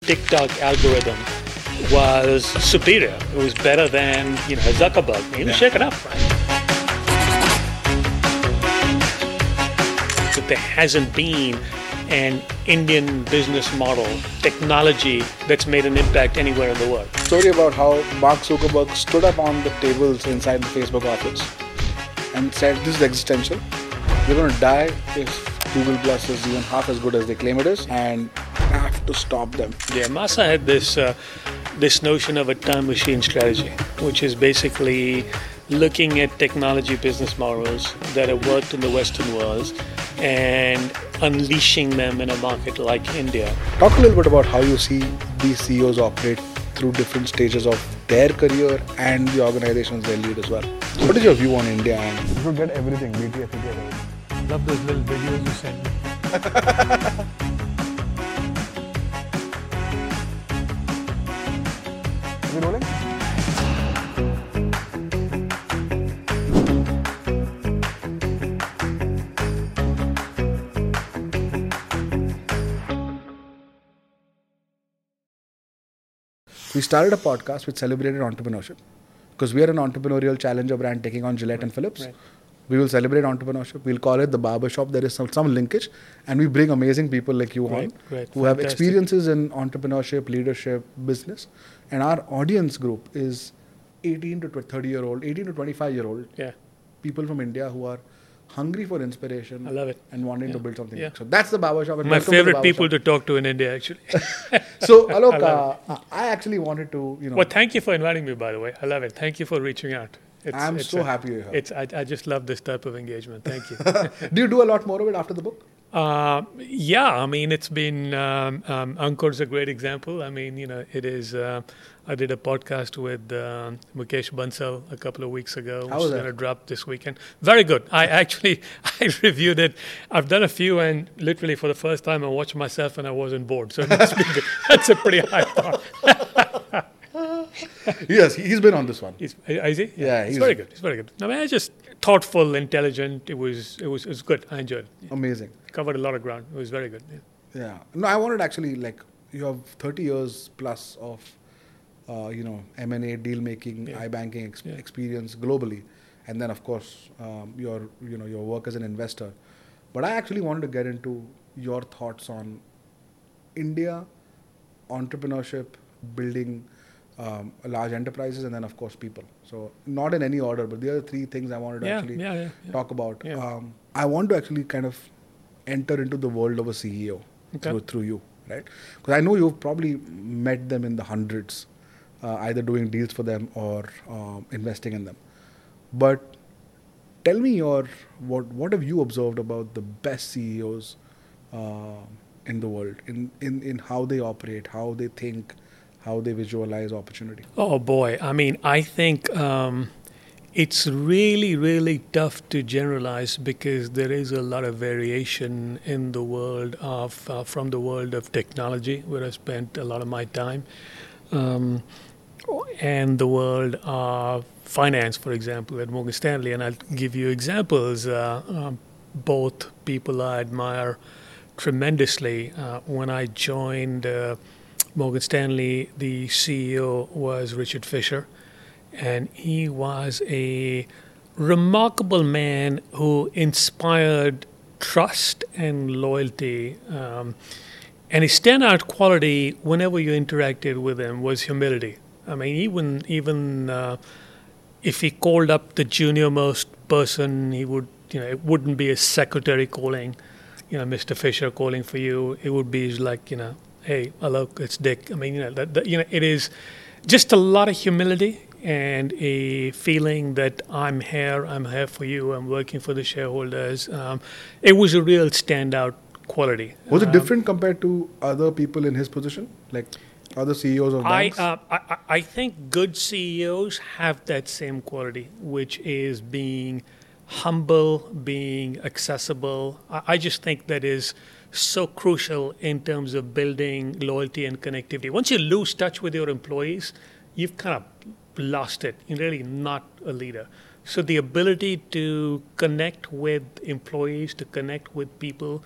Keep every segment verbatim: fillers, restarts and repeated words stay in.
TikTok algorithm was superior. It was better than, you know, Zuckerberg. He was yeah. shaken up, right? That there hasn't been an Indian business model, technology that's made an impact anywhere in the world. Story about how Mark Zuckerberg stood up on the tables inside the Facebook office and said, this is existential. We're going to die if Google Plus is even half as good as they claim it is, and I have to stop them. Yeah, Masa had this uh, this notion of a time machine strategy, which is basically looking at technology business models that have worked in the Western world and unleashing them in a market like India. Talk a little bit about how you see these C E Os operate through different stages of their career and the organizations they lead as well. So what is your view on India? And you should get everything, B T S, everything. Love those little videos you send me. Are we rolling? We started a podcast which celebrated entrepreneurship because we are an entrepreneurial challenger brand taking on Gillette right. and Philips. Right. We will celebrate entrepreneurship. We'll call it the barbershop. There is some, some linkage, and we bring amazing people like you right, on right. who Fantastic. have experiences in entrepreneurship, leadership, business. And our audience group is eighteen to thirty year old, eighteen to twenty-five year old yeah. people from India who are hungry for inspiration. I love it. And wanting yeah. to build something. Yeah. So that's the barbershop. And my favorite to people to talk to in India, actually. So, Alok, I, uh, I actually wanted to, you know. Well, thank you for inviting me, by the way. I love it. Thank you for reaching out. It's, I'm it's so a, happy you're here. It's, I, I just love this type of engagement. Thank you. Do you do a lot more of it after the book? Uh, yeah, I mean, it's been, um, um, Ankur's a great example. I mean, you know, it is, uh, I did a podcast with uh, Mukesh Bansal a couple of weeks ago, How which is was going to drop this weekend. Very good. I actually, I reviewed it. I've done a few, and literally for the first time I watched myself and I wasn't bored. So it must be good. That's a pretty high bar. Yes, he's been on this one. Is, is he? Yeah, he's very good. He's very good. I mean, it's just thoughtful, intelligent. It was, it was, it was good. I enjoyed it. Yeah. Amazing. Covered a lot of ground. It was very good. Yeah. Yeah. No, I wanted actually like you have thirty years plus of, uh, you know, M and A, deal making, yeah. iBanking ex- yeah. experience globally, and then of course um, your, you know, your work as an investor. But I actually wanted to get into your thoughts on India, entrepreneurship, building. Um, large enterprises, and then of course people. So not in any order, but the other three things I wanted to yeah, actually yeah, yeah, yeah. talk about. Yeah. Um, I want to actually kind of enter into the world of a C E O okay. through, through you, right? Because I know you've probably met them in the hundreds, uh, either doing deals for them or um, investing in them. But tell me your what what have you observed about the best C E Os uh, in the world, in, in, in how they operate, how they think, how they visualize opportunity? Oh boy, I mean, I think um, it's really, really tough to generalize because there is a lot of variation in the world of, uh, from the world of technology, where I spent a lot of my time, um, and the world of finance, for example, at Morgan Stanley. And I'll give you examples. Uh, um, both people I admire tremendously. Uh, when I joined uh, Morgan Stanley, the C E O was Richard Fisher, and he was a remarkable man who inspired trust and loyalty. Um, and his standout quality, whenever you interacted with him, was humility. I mean, even even uh, if he called up the junior-most person, he would, you know, it wouldn't be a secretary calling, you know, Mister Fisher calling for you. It would be like, you know, hey, hello, it's Dick. I mean, you know, that, that, you know, it is just a lot of humility and a feeling that I'm here, I'm here for you, I'm working for the shareholders. Um, it was a real standout quality. Was it um, different compared to other people in his position, like other C E Os of I, banks? uh, I, I think good C E Os have that same quality, which is being humble, being accessible. I, I just think that is so crucial in terms of building loyalty and connectivity. Once you lose touch with your employees, you've kind of lost it. You're really not a leader. So the ability to connect with employees, to connect with people,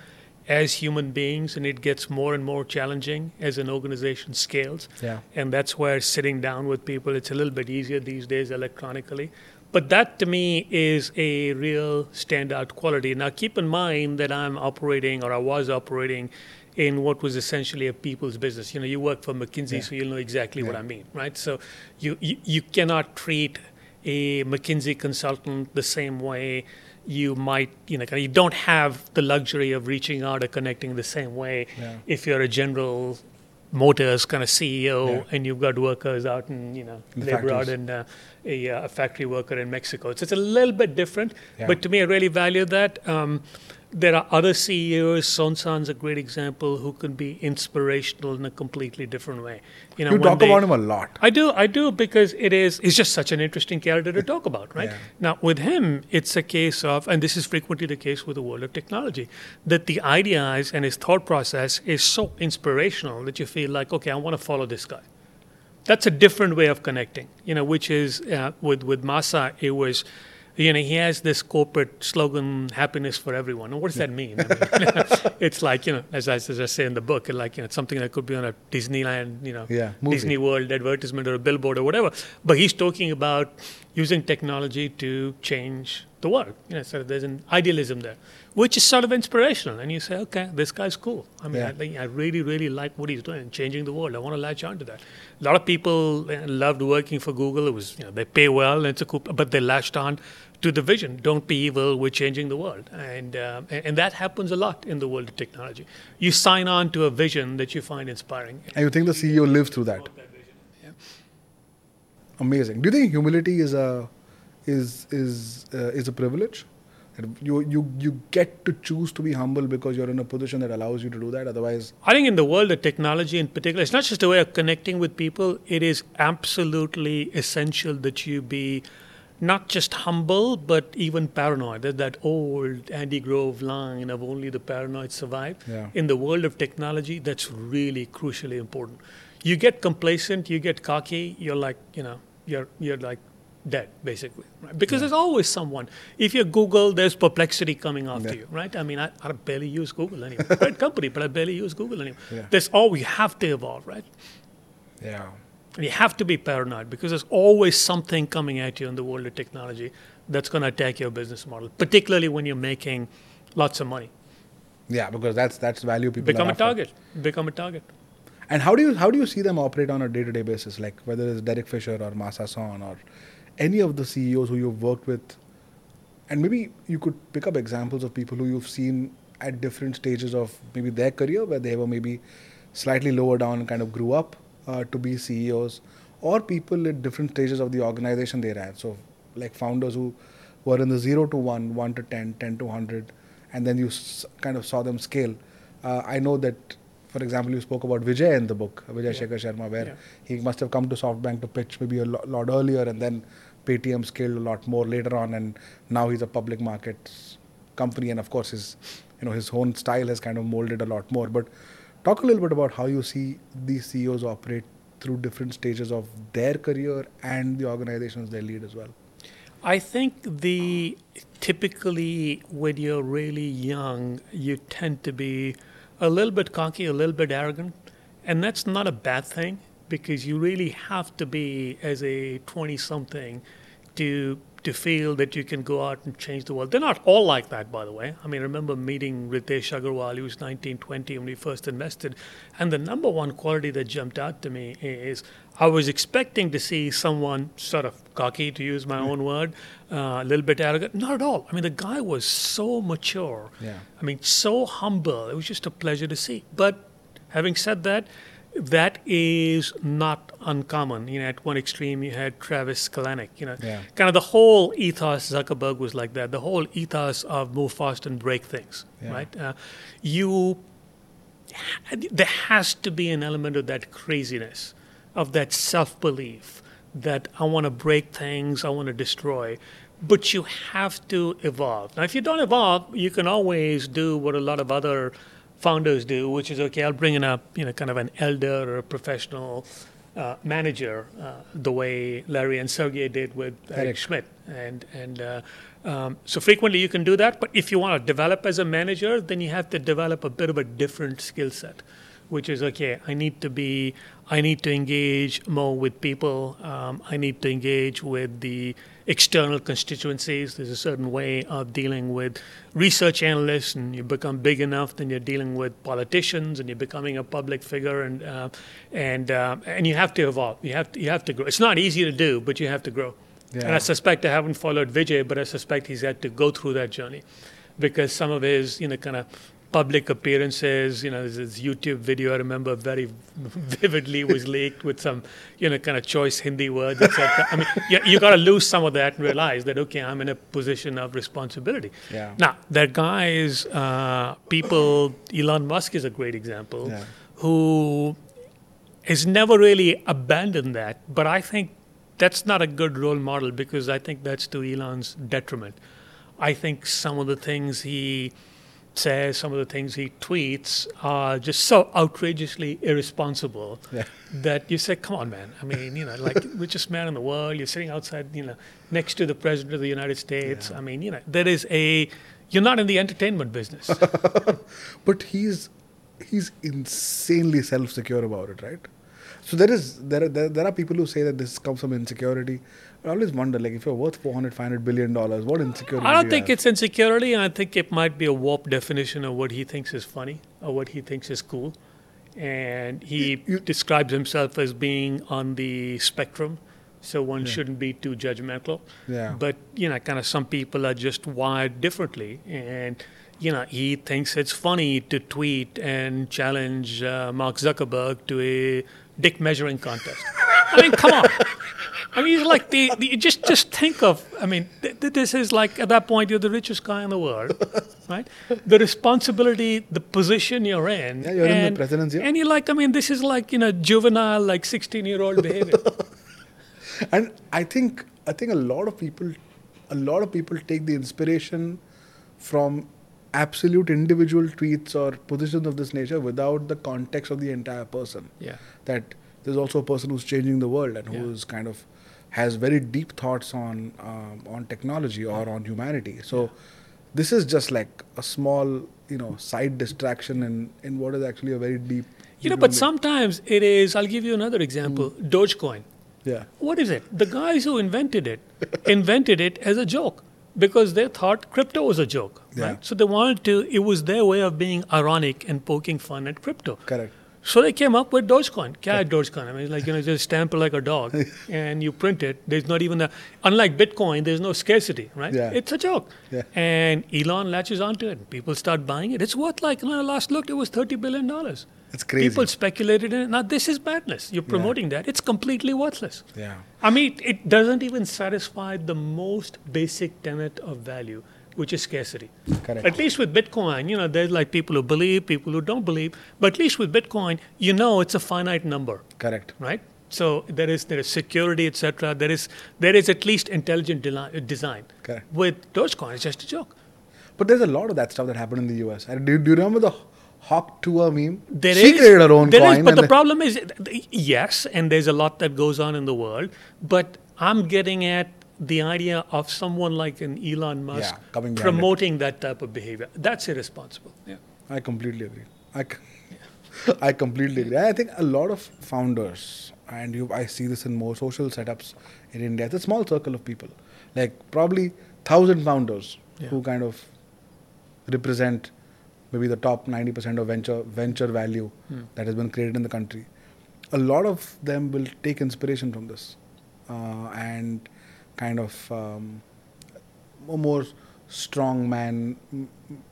as human beings, and it gets more and more challenging as an organization scales. Yeah. And that's where sitting down with people, it's a little bit easier these days electronically. But that to me is a real standout quality. Now keep in mind that I'm operating, or I was operating, in what was essentially a people's business. You know, you work for McKinsey, Yeah. so you'll know exactly Yeah. what I mean, right? So you, you, you cannot treat a McKinsey consultant the same way you might, you know, you don't have the luxury of reaching out or connecting the same way Yeah. if you're a General Motors kind of C E O Yeah. and you've got workers out in, you know, In the labor out factories. in uh, a, uh, a factory worker in Mexico. So it's a little bit different, Yeah. but to me, I really value that. Um, there are other C E Os, Sonsan's a great example, who can be inspirational in a completely different way. You know, You when talk they- about him a lot. I do, I do, because it is, he's just such an interesting character to talk about, right? Yeah. Now, with him, it's a case of, and this is frequently the case with the world of technology, that the ideas and his thought process is so inspirational that you feel like, okay, I want to follow this guy. That's a different way of connecting, you know, which is, uh, with, with Masa, it was, you know, he has this corporate slogan, happiness for everyone. And what does that mean? I mean it's like, you know, as I, as I say in the book, like, you know, it's something that could be on a Disneyland, you know, Yeah, movie. Disney World advertisement or a billboard or whatever. But he's talking about using technology to change the world. You know, so there's an idealism there, which is sort of inspirational. And you say, okay, this guy's cool. I mean, Yeah. I, think I really, really like what he's doing, changing the world. I want to latch on to that. A lot of people uh, loved working for Google. It was, you know, they pay well, and it's a cool, but they latched on to the vision. Don't be evil. We're changing the world, and uh, and and that happens a lot in the world of technology. You sign on to a vision that you find inspiring. And you think the C E O lives through that. Yeah. Amazing. Do you think humility is a is is uh, is a privilege? That You you you get to choose to be humble because you're in a position that allows you to do that. Otherwise, I think in the world of technology in particular, it's not just a way of connecting with people. It is absolutely essential that you be not just humble, but even paranoid. There's that old Andy Grove line of only the paranoid survive. Yeah. In the world of technology, that's really crucially important. You get complacent, you get cocky, you're like, you know, you're you're like dead, basically. Right? Because there's always someone. If you Google, there's Perplexity coming after Yeah. you, right? I mean, I, I barely use Google anymore. Great company, but I barely use Google anymore. Yeah. There's all, you have to evolve, right? yeah. And you have to be paranoid because there's always something coming at you in the world of technology that's going to attack your business model, particularly when you're making lots of money. Yeah, because that's that's value people Become are a after. target. Become a target. And how do you how do you see them operate on a day to day basis? Like whether it's Derek Fisher or Masa Son or any of the C E Os who you've worked with, and maybe you could pick up examples of people who you've seen at different stages of maybe their career, where they were maybe slightly lower down and kind of grew up uh, to be C E Os, or people at different stages of the organization they ran. So, like founders who were in the zero to one, one to ten, ten to one hundred, and then you s- kind of saw them scale. Uh, I know that, for example, you spoke about Vijay in the book, Vijay Yeah. Shekhar Sharma, where Yeah. he must have come to SoftBank to pitch maybe a lo- lot earlier, and then Paytm scaled a lot more later on, and now he's a public markets company, and of course his, you know, his own style has kind of molded a lot more. But talk a little bit about how you see these C E Os operate through different stages of their career and the organizations they lead as well. I think the typically when you're really young, you tend to be a little bit cocky, a little bit arrogant, and that's not a bad thing because you really have to be as a twenty-something to to feel that you can go out and change the world. They're not all like that, by the way. I mean, I remember meeting Ritesh Agarwal. He was nineteen, twenty when he first invested, and the number one quality that jumped out to me is I was expecting to see someone sort of cocky, to use my own word, uh, a little bit arrogant. Not at all. I mean, the guy was so mature. Yeah. I mean, so humble. It was just a pleasure to see. But having said that, that is not uncommon. You know, at one extreme you had Travis Kalanick. You know, Yeah. kind of the whole ethos. Zuckerberg was like that. The whole ethos of move fast and break things. Yeah. Right? Uh, you, there has to be an element of that craziness, of that self-belief that I want to break things, I want to destroy. But you have to evolve. Now, if you don't evolve, you can always do what a lot of other founders do, which is, okay, I'll bring in a, you know, kind of an elder or a professional uh, manager, uh, the way Larry and Sergey did with Eric, Eric. Schmidt. And, and uh, Um, so frequently you can do that, but if you want to develop as a manager, then you have to develop a bit of a different skill set, which is, okay, I need to be, I need to engage more with people. Um, I need to engage with the external constituencies. There's a certain way of dealing with research analysts, and you become big enough, then you're dealing with politicians, and you're becoming a public figure, and uh, and uh, and you have to evolve. You have to, you have to grow. It's not easy to do, but you have to grow. Yeah. And I suspect I haven't followed Vijay, but I suspect he's had to go through that journey, because some of his, you know, kind of public appearances, you know, there's this YouTube video I remember very vividly was leaked with some, you know, kind of choice Hindi words, et cetera. I mean, you, you got to lose some of that and realize that, okay, I'm in a position of responsibility. Yeah. Now, there are guys, uh, people, Elon Musk is a great example, Yeah. who has never really abandoned that, but I think that's not a good role model, because I think that's to Elon's detriment. I think some of the things he says, some of the things he tweets are just so outrageously irresponsible Yeah. that you say, come on, man. I mean, you know, like, richest man in the world, you're sitting outside, you know, next to the president of the United States. Yeah. I mean, you know, there is a, you're not in the entertainment business. But he's he's insanely self-secure about it, right? So there is there are, there, there are people who say that this comes from insecurity. I always wonder, like, if you're worth four hundred, five hundred billion dollars, what insecurity? I do don't you think have? it's insecurity, and I think it might be a warped definition of what he thinks is funny or what he thinks is cool. And he You- you- describes himself as being on the spectrum, so one Yeah. shouldn't be too judgmental. Yeah. But, you know, kind of some people are just wired differently. And, you know, he thinks it's funny to tweet and challenge uh, Mark Zuckerberg to a dick measuring contest. I mean, come on. I mean, it's like the, the just just think of. I mean, th- th- this is like, at that point you're the richest guy in the world, right? The responsibility, the position you're in. Yeah, you're in the and, presidency. And you're like, I mean, this is like, you know, juvenile, like sixteen year old behavior. And I think I think a lot of people, a lot of people take the inspiration from absolute individual tweets or positions of this nature without the context of the entire person. Yeah. That there's also a person who's changing the world and Yeah. who's kind of has very deep thoughts on um, on technology or on humanity. So this is just like a small, you know, side distraction in in what is actually a very deep. You know, deep but meaning. sometimes it is, I'll give you another example, Dogecoin. Yeah. What is it? The guys who invented it invented it as a joke because they thought crypto was a joke, Yeah. right? So they wanted to, it was their way of being ironic and poking fun at crypto. Correct. So they came up with Dogecoin. Kya hai Dogecoin? I mean, it's like, you know, just stamp it like a dog and you print it. There's not even a, unlike Bitcoin, there's no scarcity, right? Yeah. It's a joke. Yeah. And Elon latches onto it. People start buying it. It's worth like, when I last looked, it was thirty billion dollars. It's crazy. People speculated in it. Now, this is madness. You're promoting that. It's completely worthless. Yeah. I mean, it doesn't even satisfy the most basic tenet of value, which is scarcity. Correct. At least with Bitcoin, you know, there's like people who believe, people who don't believe. But at least with Bitcoin, you know it's a finite number, Correct. right? So there is there is security, et cetera. There is there is at least intelligent deli- design. Correct. With Dogecoin, it's just a joke. But there's a lot of that stuff that happened in the U S. And do, do you remember the Hawk Tour meme? There she is- created her own there coin. is, but and the then- problem is, yes, and there's a lot that goes on in the world. But I'm getting at the idea of someone like an Elon Musk Yeah, coming behind it. promoting that type of behavior. That's irresponsible. Yeah. I completely agree. I, c- I completely agree. I think a lot of founders, and you, I see this in more social setups in India, it's a small circle of people. Like probably thousand founders Yeah. who kind of represent maybe the top ninety percent of venture venture value Hmm. that has been created in the country. A lot of them will take inspiration from this uh, and kind of um, a more strong man mm,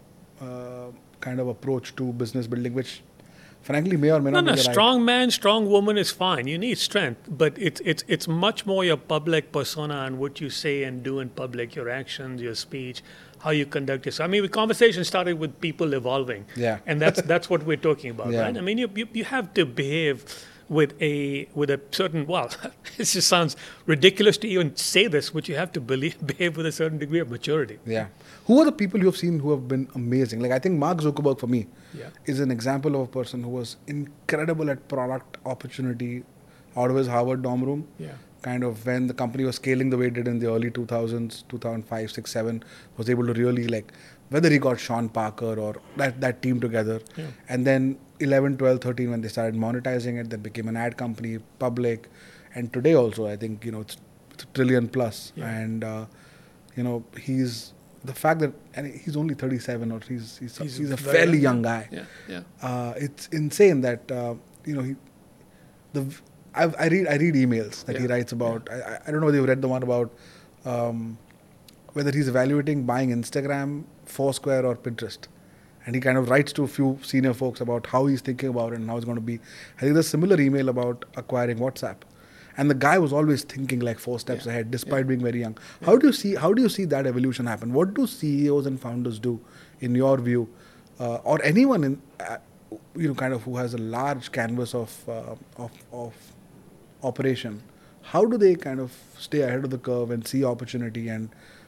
uh, kind of approach to business building, which frankly may or may No, not no, be the right. strong man, strong woman is fine. You need strength, but it's it's it's much more your public persona and what you say and do in public, your actions, your speech, how you conduct yourself. I mean, the conversation started with people evolving, Yeah. and that's that's what we're talking about, Yeah. right? I mean, you, you you have to behave with a with a certain, well, it just sounds ridiculous to even say this, but you have to believe, behave with a certain degree of maturity. Yeah. Who are the people you have seen who have been amazing? Like I think Mark Zuckerberg for me Yeah. is an example of a person who was incredible at product opportunity out of his Harvard dorm room. Yeah. kind of when the company was scaling the way it did in the early two thousands, two thousand five, six, seven, was able to really like, whether he got Sean Parker or that, that team together. Yeah. And then eleven, twelve, thirteen, when they started monetizing it, that became an ad company, public. And today also, I think, you know, it's, it's a trillion plus. Yeah. And, uh, you know, he's, the fact that, and he's only thirty-seven or he's, he's, he's, he's a fairly young, young guy. Yeah, yeah. Uh, it's insane that, uh, you know, he, the, I've, I read I read emails that yeah. he writes about. Yeah. I, I don't know whether you've read the one about um, whether he's evaluating buying Instagram, Foursquare or Pinterest. And he kind of writes to a few senior folks about how he's thinking about it and how it's going to be. I think there's a similar email about acquiring WhatsApp. And the guy was always thinking like four steps yeah. ahead, despite yeah. being very young. Yeah. How do you see how do you see that evolution happen? What do C E Os and founders do, in your view, uh, or anyone in uh, you know kind of who has a large canvas of uh, of of operation? How do they kind of stay ahead of the curve and see opportunity and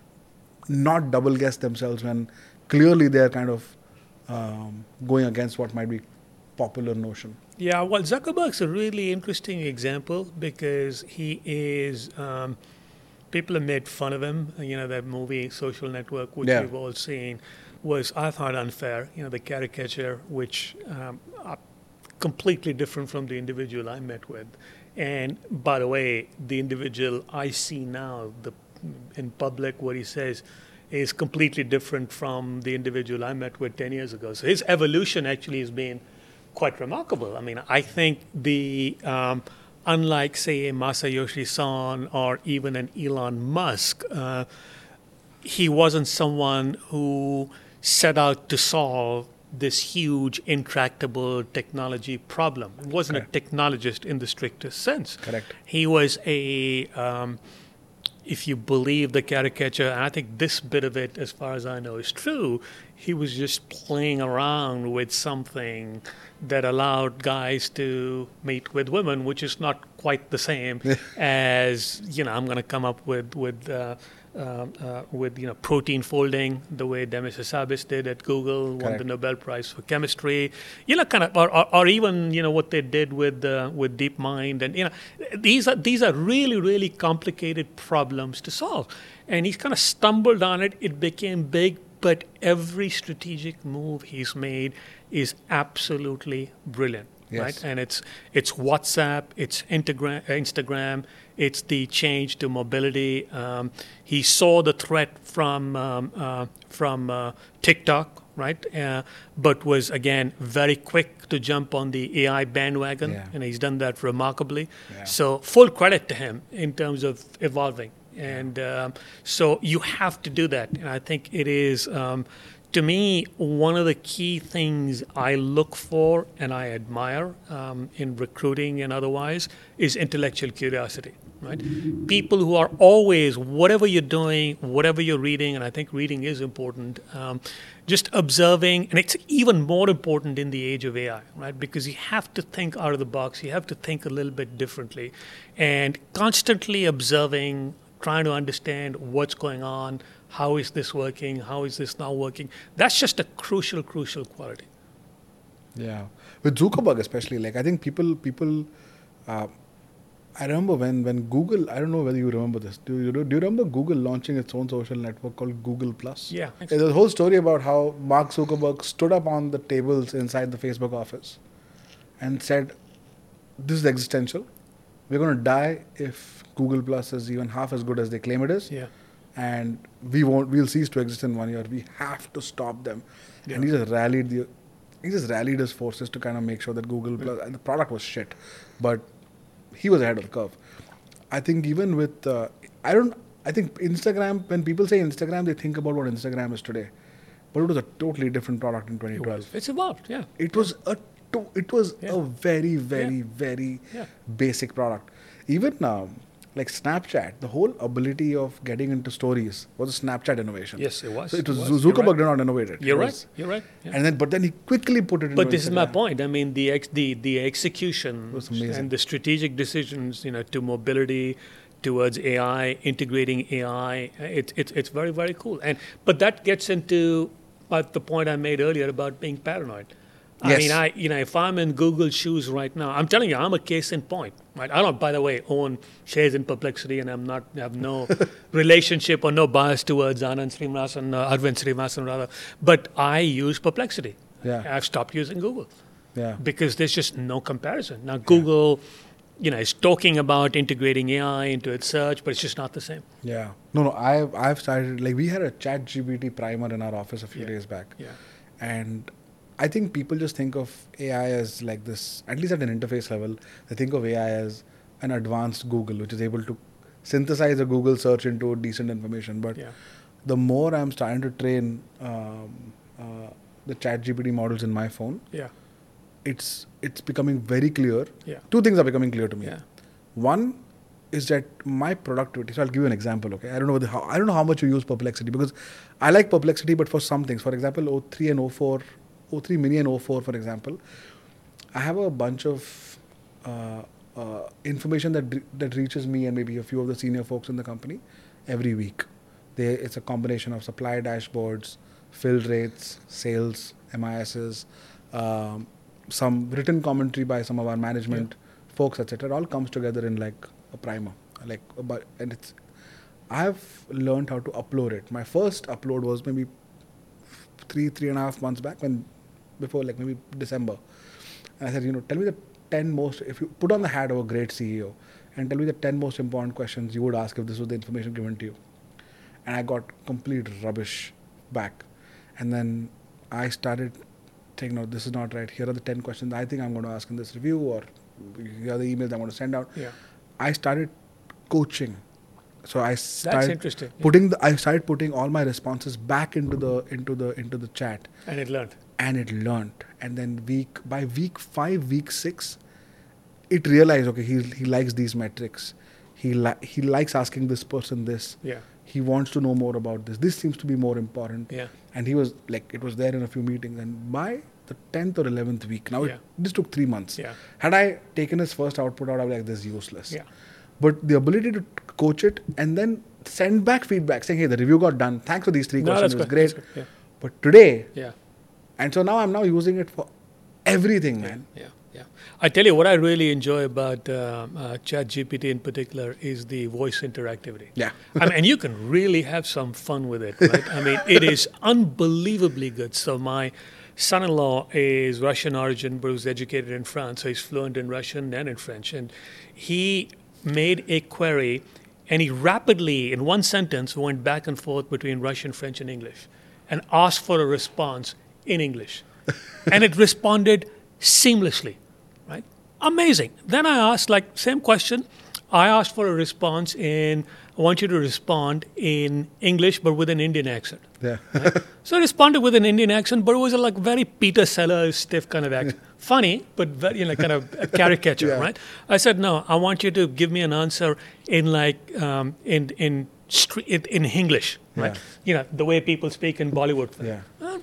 not double guess themselves when clearly they're kind of um, going against what might be popular notion? Yeah, well, Zuckerberg's a really interesting example because he is, um, people have made fun of him. You know, that movie, Social Network, which yeah. we've all seen, was, I thought, unfair. You know, the caricature, which um, are completely different from the individual I met with. And by the way, the individual I see now the, in public, what he says, is completely different from the individual I met with ten years ago. So his evolution actually has been quite remarkable. I mean, I think the, um, unlike, say, a Masayoshi Son or even an Elon Musk, uh, he wasn't someone who set out to solve this huge, intractable technology problem. He wasn't Correct. a technologist in the strictest sense. Correct. He was a, um, if you believe the caricature, and I think this bit of it, as far as I know, is true, he was just playing around with something that allowed guys to meet with women, which is not quite the same as, you know, I'm going to come up with, with uh, uh, uh, with you know protein folding, the way Demis Hassabis did at Google, Correct. won the Nobel Prize for chemistry. You know, kind of, or, or, or even you know what they did with uh, with DeepMind, and you know, these are these are really really complicated problems to solve. And he's kind of stumbled on it. It became big, but every strategic move he's made is absolutely brilliant. Yes. Right, and it's it's WhatsApp, it's Instagram, Instagram, it's the change to mobility. Um, he saw the threat from um, uh, from uh, TikTok, right? Uh, but was again very quick to jump on the A I bandwagon, yeah. and he's done that remarkably. Yeah. So full credit to him in terms of evolving, and um, so you have to do that, and I think it is. Um, To me, one of the key things I look for and I admire um, in recruiting and otherwise is intellectual curiosity, right? People who are always, whatever you're doing, whatever you're reading, and I think reading is important, um, just observing, and it's even more important in the age of A I, right? Because you have to think out of the box, you have to think a little bit differently, and constantly observing, trying to understand what's going on, how is this working, how is this not working. That's just a crucial, crucial quality. Yeah. With Zuckerberg especially, like I think people, people, uh, I remember when, when Google, I don't know whether you remember this, do you, do you remember Google launching its own social network called Google Plus? Yeah. There's a whole story about how Mark Zuckerberg stood up on the tables inside the Facebook office and said, this is existential. We're going to die if Google Plus is even half as good as they claim it is. Yeah. And we won't. We'll cease to exist in one year. We have to stop them. Yeah. And he just rallied the. He just rallied his forces to kind of make sure that Google Plus. And the product was shit, but he was ahead of the curve. I think even with. Uh, I don't. I think Instagram. When people say Instagram, they think about what Instagram is today, but it was a totally different product in twenty twelve. It's evolved. Yeah. It was a. To, it was yeah. a very very yeah. very yeah. basic product. Even now. Um, Like Snapchat, the whole ability of getting into stories was a Snapchat innovation. Yes, it was. So it was, it was. Zuckerberg right. did not innovate it. You're it right. You're right. Yeah. And then, but then he quickly put it. into But this Instagram. is my point. I mean, the ex, the the execution and the strategic decisions, you know, to mobility, towards A I, integrating A I. It's it's it's very very cool. And but that gets into uh, the point I made earlier about being paranoid. I Yes. mean, I you know, if I'm in Google's shoes right now, I'm telling you, I'm a case in point. Right? I don't, by the way, own shares in Perplexity, and I'm not have no relationship or no bias towards Anand Srinivasan, uh, Arvind Srinivasan rather. But I use Perplexity. Yeah. I've stopped using Google Yeah. because there's just no comparison. Now Google, you know, is talking about integrating A I into its search, but it's just not the same. Yeah. No, no. I've I've started like we had a Chat G P T primer in our office a few Yeah. days back, Yeah. and I think people just think of A I as like this. At least at an interface level, they think of A I as an advanced Google, which is able to synthesize a Google search into decent information. But Yeah. the more I'm starting to train um, uh, the Chat G P T models in my phone, Yeah. it's it's becoming very clear. Yeah. Two things are becoming clear to me. Yeah. One is that my productivity. So I'll give you an example. Okay, I don't know whether how I don't know how much you use Perplexity because I like Perplexity, but for some things, for example, O three and O four, O three Mini and O four, for example, I have a bunch of uh, uh, information that re- that reaches me and maybe a few of the senior folks in the company every week. They, it's a combination of supply dashboards, fill rates, sales, M I Ss, um, some written commentary by some of our management folks, et cetera. It all comes together in like a primer, like a, and it's. I've learned how to upload it. My first upload was maybe three, three and a half months back when, before like maybe December. And I said, you know, tell me the ten most, if you put on the hat of a great C E O and tell me the ten most important questions you would ask if this was the information given to you. And I got complete rubbish back. And then I started saying, no, this is not right. Here are the ten questions I think I'm going to ask in this review, or here are the emails I'm going to send out. Yeah. I started coaching. So I That's started interesting. Yeah. putting the, I started putting all my responses back into the into the into the chat, And it learned. and it learned. And then week by week five, week six, it realized, okay, he he likes these metrics. He li- he likes asking this person this. Yeah. He wants to know more about this. This seems to be more important. Yeah. And he was like, it was there in a few meetings. And by the tenth or eleventh week, now Yeah. it, this took three months. Yeah. Had I taken his first output out, I'd be like, this is useless. Yeah. But the ability to coach it and then send back feedback saying, hey, the review got done. Thanks for these three No, questions. that's It was good. great. That's good. But today, Yeah. and so now I'm now using it for everything, Yeah. man. Yeah. Yeah. I tell you what I really enjoy about uh, uh, ChatGPT in particular is the voice interactivity. Yeah. I mean, and you can really have some fun with it, right? I mean, it is unbelievably good. So my son-in-law is Russian origin, but was educated in France, so he's fluent in Russian and in French. And he made a query, and he rapidly, in one sentence, went back and forth between Russian, French, and English, and asked for a response in English, and it responded seamlessly. Right? Amazing. Then I asked, like, same question. I asked for a response in, I want you to respond in English, but with an Indian accent. Yeah. Right? So I responded with an Indian accent, but it was a like very Peter Sellers stiff kind of accent. Funny, but very, you know, kind of a caricature, Yeah. right? I said, no, I want you to give me an answer in like, um, in, in, stre- in, in English, right? Yeah. You know, the way people speak in Bollywood. Yeah. Uh,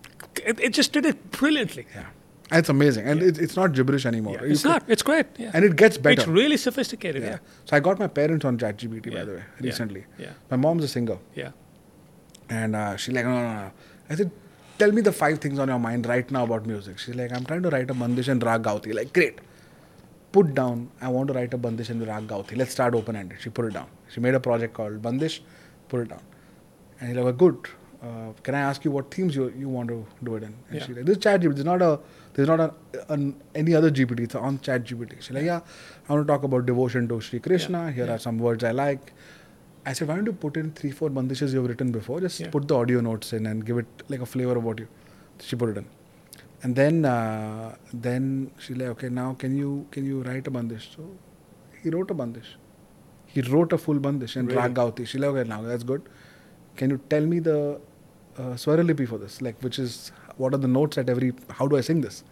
It, it just did it brilliantly. Yeah. And it's amazing. And it, it's not gibberish anymore. Yeah, You it's can- not. It's great. Yeah. And it gets better. It's really sophisticated. yeah. Yeah. So I got my parents on ChatGPT, by Yeah. the way, Yeah. recently. Yeah. My mom's a singer. Yeah. And uh, she's like, no, no, no. I said, tell me the five things on your mind right now about music. She's like, I'm trying to write a Bandish and Rag Gauti. Like, great. Put down, I want to write a Bandish and Rag Gauti. Let's start open-ended. She put it down. She made a project called Bandish, put it down. And he's like, good. Uh, can I ask you what themes you you want to do it in? And Yeah. she's like, this is ChatGPT. There's not a, there's not a, an, any other G P T. It's on ChatGPT. She's like, yeah, I want to talk about devotion to Sri Krishna. Yeah. Here Yeah. are some words I like. I said, why don't you put in three, four bandishes you've written before? Just Yeah. put the audio notes in and give it like a flavor of what you. She put it in, and then uh, then she's like, okay, now can you can you write a bandish? So he wrote a bandish. He wrote a full bandish in Really? Rag Gauti. She's like, okay, now that's good. Can you tell me the uh, Swaralipi for this? Like, which is what are the notes at every? How do I sing this?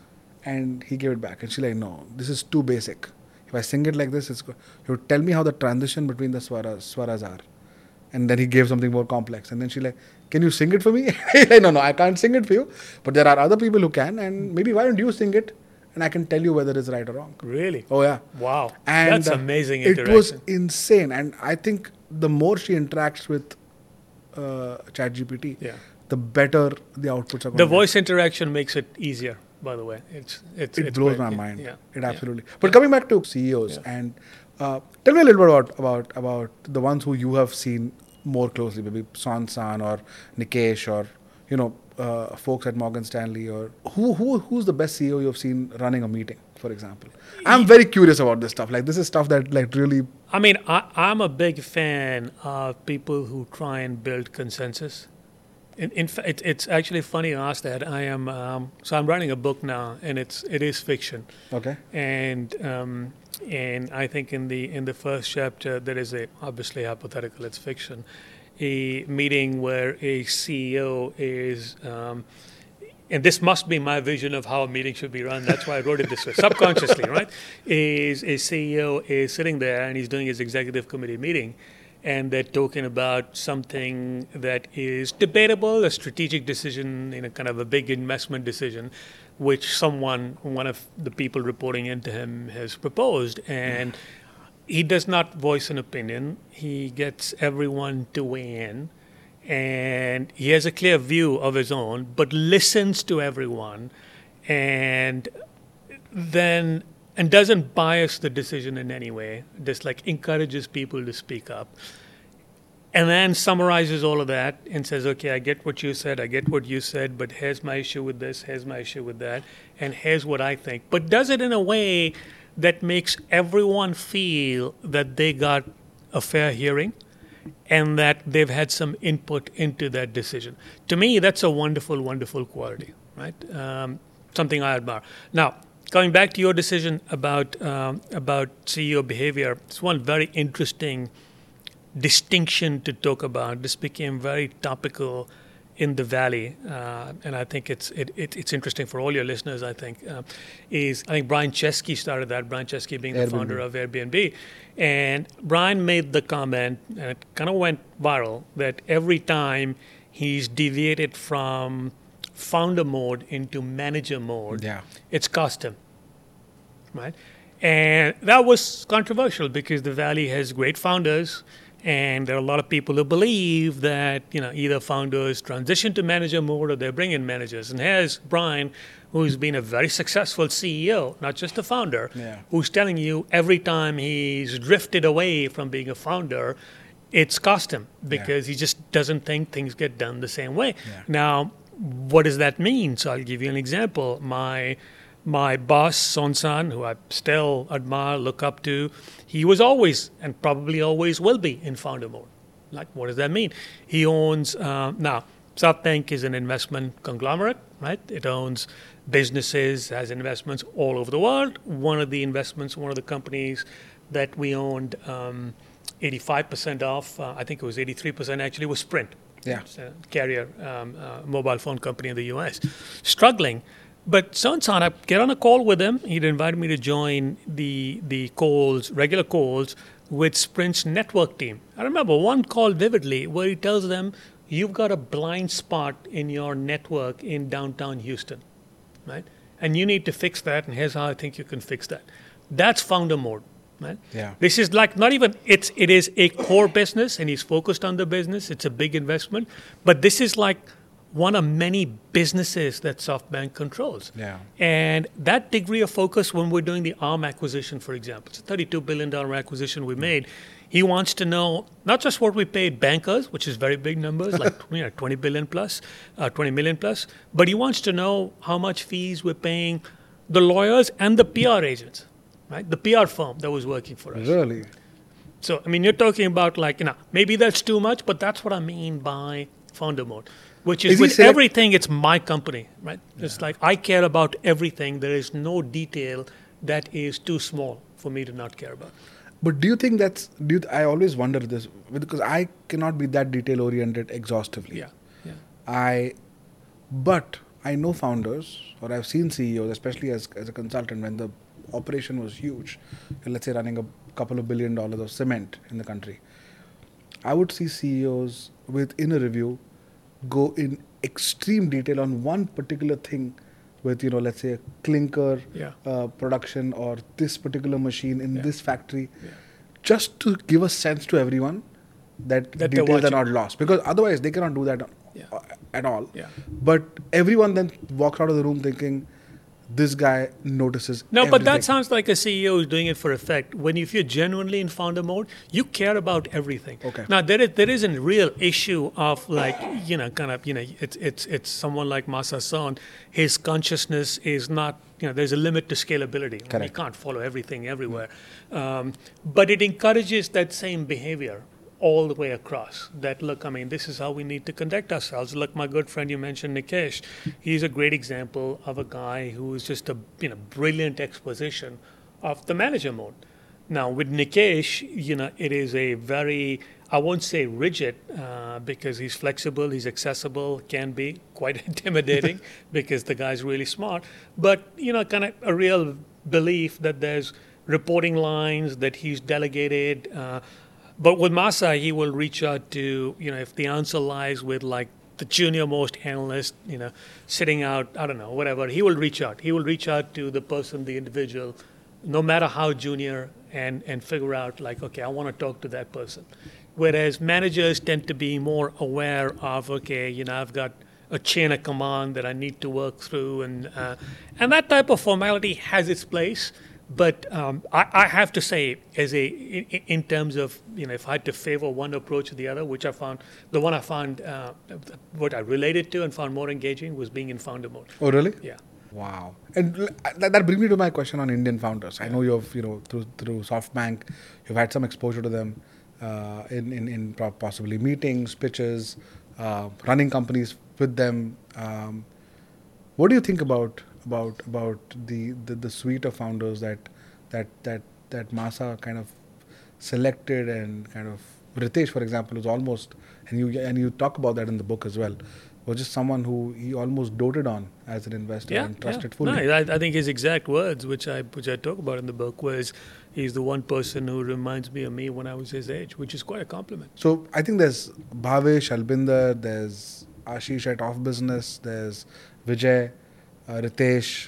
And he gave it back, and she's like, no, this is too basic. If I sing it like this, it's good. You tell me how the transition between the swaras, swaras are. And then he gave something more complex. And then she's like, can you sing it for me? like, no, no, I can't sing it for you. But there are other people who can. And maybe why don't you sing it? And I can tell you whether it's right or wrong. Really? Oh, yeah. Wow. And That's uh, amazing It interaction. was insane. And I think the more she interacts with uh, ChatGPT, Yeah. the better the outputs are going The to voice interaction makes it easier. by the way. It's, it's It it's blows great. my Yeah, mind. Yeah. It yeah. absolutely. But coming back to C E Os, Yeah. and uh, tell me a little bit about, about about the ones who you have seen more closely, maybe Son San or Nikesh or you know uh, folks at Morgan Stanley, or who who who's the best C E O you've seen running a meeting, for example. I'm very curious about this stuff. Like this is stuff that like really. I mean, I, I'm a big fan of people who try and build consensus. In, in fact, it, it's actually funny you ask that. I am um, so I'm writing a book now, and it's it is fiction. Okay. And um, and I think in the in the first chapter there is a obviously hypothetical. It's fiction, a meeting where a C E O is. Um, and this must be my vision of how a meeting should be run. That's why I wrote it this way, subconsciously, right? Is a C E O is sitting there and he's doing his executive committee meeting, and they're talking about something that is debatable, a strategic decision, in a kind of a big investment decision, which someone, one of the people reporting into him, has proposed, and he does not voice an opinion. He gets everyone to weigh in. And he has a clear view of his own, but listens to everyone, and then and doesn't bias the decision in any way. Just like encourages people to speak up, and then summarizes all of that and says, "Okay, I get what you said. I get what you said, but here's my issue with this. Here's my issue with that, and here's what I think." But does it in a way that makes everyone feel that they got a fair hearing, and that they've had some input into that decision. To me, that's a wonderful, wonderful quality, right? Um, something I admire. Now, coming back to your decision about um, about C E O behavior, it's one very interesting distinction to talk about. This became very topical in the Valley, uh, and I think it's it, it, it's interesting for all your listeners. I think uh, is I think Brian Chesky started that. Brian Chesky being the Airbnb. founder of Airbnb, and Brian made the comment, and it kind of went viral, that every time he's deviated from founder mode into manager mode, Yeah. it's cost him, right? And that was controversial because the Valley has great founders. And there are a lot of people who believe that, you know, either founders transition to manager mode or they bring in managers. And here's Brian, who's been a very successful C E O, not just a founder, Yeah. who's telling you every time he's drifted away from being a founder, it's cost him because he just doesn't think things get done the same way. Yeah. Now, what does that mean? So I'll give you an example. My my boss, Son San, who I still admire, look up to, he was always, and probably always will be, in founder mode. Like, what does that mean? He owns, uh, now, SoftBank is an investment conglomerate, right? It owns businesses, has investments all over the world. One of the investments, one of the companies that we owned um, eighty-five percent of, uh, I think it was eighty-three percent actually, was Sprint. Yeah. It's a carrier, um, uh, mobile phone company in the U S. Struggling. But Son San, I get on a call with him. He'd invited me to join the the calls, regular calls, with Sprint's network team. I remember one call vividly where he tells them, you've got a blind spot in your network in downtown Houston, right? And you need to fix that, and here's how I think you can fix that. That's founder mode, right? Yeah. This is like not even, it's, it is a core business, and he's focused on the business. It's a big investment. But this is like one of many businesses that SoftBank controls. Yeah. And that degree of focus when we're doing the Arm acquisition, for example, it's a thirty-two billion dollars acquisition we made. He wants to know not just what we paid bankers, which is very big numbers, like you know, twenty billion plus, uh, twenty million plus, but he wants to know how much fees we're paying the lawyers and the P R agents, right? The P R firm that was working for us. Really? So, I mean, you're talking about like, you know, maybe that's too much, but that's what I mean by founder mode. Which is, Is he with select- everything, it's my company, right? Yeah. It's like I care about everything. There is no detail that is too small for me to not care about. But do you think that's, do you, I always wonder this, because I cannot be that detail oriented exhaustively. Yeah, yeah. I, but I know founders, or I've seen C E Os, especially as, as a consultant, when the operation was huge, let's say running a couple of billion dollars of cement in the country. I would see C E Os within a review go in extreme detail on one particular thing with, you know, let's say a clinker Yeah. uh, production or this particular machine in Yeah. this factory, Yeah. just to give a sense to everyone that, That they're details are watching. not lost. Because otherwise they cannot do that Yeah. uh, at all. Yeah. But everyone then walks out of the room thinking, this guy notices No, everything. but that sounds like a C E O who's doing it for effect. When if you're genuinely in founder mode, you care about everything. Okay. Now there is there is a real issue of like you know kind of you know it's it's it's someone like Masa Son. His consciousness is not you know there's a limit to scalability. Correct. You can't follow everything everywhere, um, but it encourages that same behavior all the way across. That look, I mean, this is how we need to conduct ourselves. Look, my good friend you mentioned, Nikesh, he's a great example of a guy who is just a you know brilliant exposition of the manager mode. Now with Nikesh, you know, it is a very I won't say rigid uh, because he's flexible, he's accessible, can be quite intimidating because the guy's really smart. But you know, kind of a real belief that there's reporting lines that he's delegated. Uh, But with Masa, he will reach out to, you know, if the answer lies with like the junior most analyst, you know, sitting out, I don't know, whatever, he will reach out. He will reach out to the person, the individual, no matter how junior, and, and figure out like, okay, I want to talk to that person. Whereas managers tend to be more aware of, okay, you know, I've got a chain of command that I need to work through. And, uh, and that type of formality has its place. But um, I, I have to say, as a in, in terms of you know, if I had to favor one approach or the other, which I found the one I found uh, what I related to and found more engaging was being in founder mode. Oh, really? Yeah. Wow. And l- that, that brings me to my question on Indian founders. I know you've you know through through SoftBank, you've had some exposure to them uh, in, in in possibly meetings, pitches, uh, running companies with them. Um, what do you think about about about the, the, the suite of founders that that that that Masa kind of selected and kind of Ritesh, for example, was almost and you and you talk about that in the book as well, was just someone who he almost doted on as an investor Yeah, and trusted yeah. fully. No, I, I think his exact words, which I which I talk about in the book, was he's the one person who reminds me of me when I was his age, which is quite a compliment. So I think there's Bhavesh, Albinder, there's Ashish at Off Business, there's Vijay, uh, Ritesh,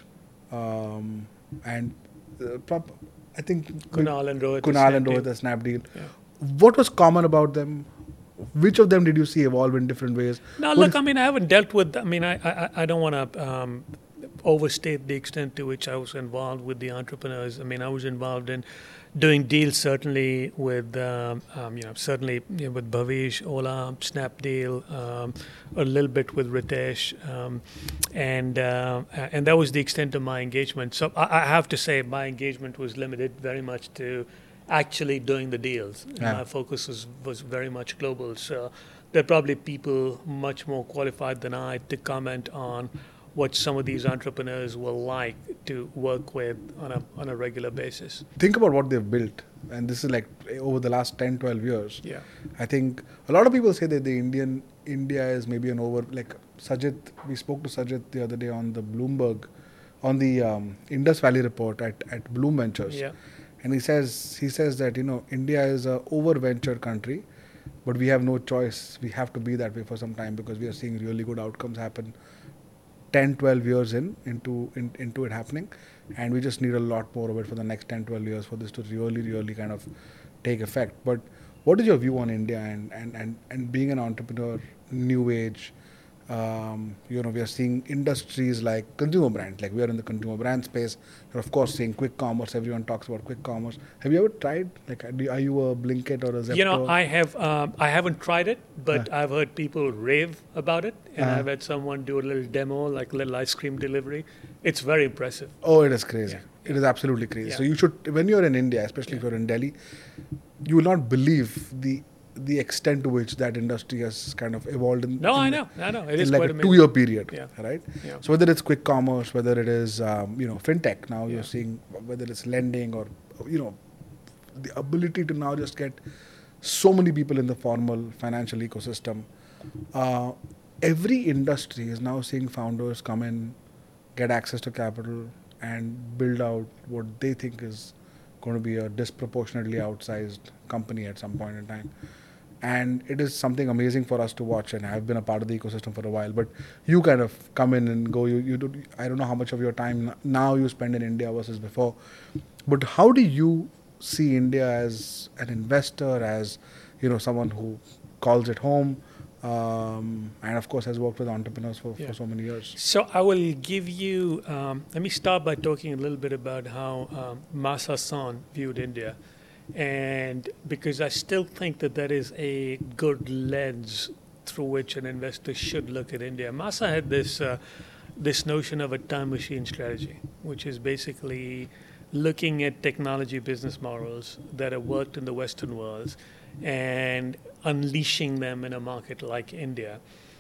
um, and uh, prop, I think Kunal and Rohit. Kunal and Snapdeal. Rohit, the Snapdeal. Yeah. What was common about them? Which of them did you see evolve in different ways? Now, What look, is- I mean, I haven't dealt with. I mean, I I, I don't want to um, overstate the extent to which I was involved with the entrepreneurs. I mean, I was involved in doing deals certainly with um, um, you know certainly you know, with Bhavesh, Ola, Snapdeal, um, a little bit with Ritesh, um, and uh, and that was the extent of my engagement. So I, I have to say my engagement was limited very much to actually doing the deals. Yeah. My focus was, was very much global. So there are probably people much more qualified than I to comment on what some of these entrepreneurs will like to work with on a on a regular basis. Think about what they've built, and this is like over the last ten, twelve years. Yeah. I think a lot of people say that the Indian India is maybe an over like Sajid. We spoke to Sajid the other day on the Bloomberg, on the um, Indus Valley report at at Bloom Ventures. Yeah. And he says he says that you know India is a over ventured country, but we have no choice. We have to be that way for some time because we are seeing really good outcomes happen ten, twelve years in into in, into it happening, and we just need a lot more of it for the next ten, twelve years for this to really really kind of take effect. But what is your view on India and and and, and being an entrepreneur, new age? Um, you know, we are seeing industries like consumer brands, like we are in the consumer brand space. You're of course seeing quick commerce. Everyone talks about quick commerce. Have you ever tried? Like, are you a Blinkit or a Zepto? You know, I have um, I haven't tried it, but Uh. I've heard people rave about it, and Uh. I've had someone do a little demo, like a little ice cream delivery. It's very impressive. Oh, it is crazy. Yeah. It is absolutely crazy. Yeah. So you should, when you're in India, especially if you're in Delhi, you will not believe the the extent to which that industry has kind of evolved. In, No, in I the- know, I know. It in is like quite a amazing. two-year period, Yeah. right? Yeah. So whether it's quick commerce, whether it is um, you know fintech, now Yeah. you're seeing whether it's lending or you know the ability to now just get so many people in the formal financial ecosystem. Uh, every industry is now seeing founders come in, get access to capital, and build out what they think is going to be a disproportionately outsized company at some point in time. And it is something amazing for us to watch, and I've been a part of the ecosystem for a while. But you kind of come in and go. You, you do. I don't know how much of your time n- now you spend in India versus before. But how do you see India as an investor, as you know, someone who calls it home? um, and of course has worked with entrepreneurs for, Yeah. for so many years. So I will give you, um, let me start by talking a little bit about how um, Masa Son viewed India. And because I still think that that is a good lens through which an investor should look at India. Masa had this, uh, this notion of a time machine strategy, which is basically looking at technology business models that have worked in the Western world and unleashing them in a market like India,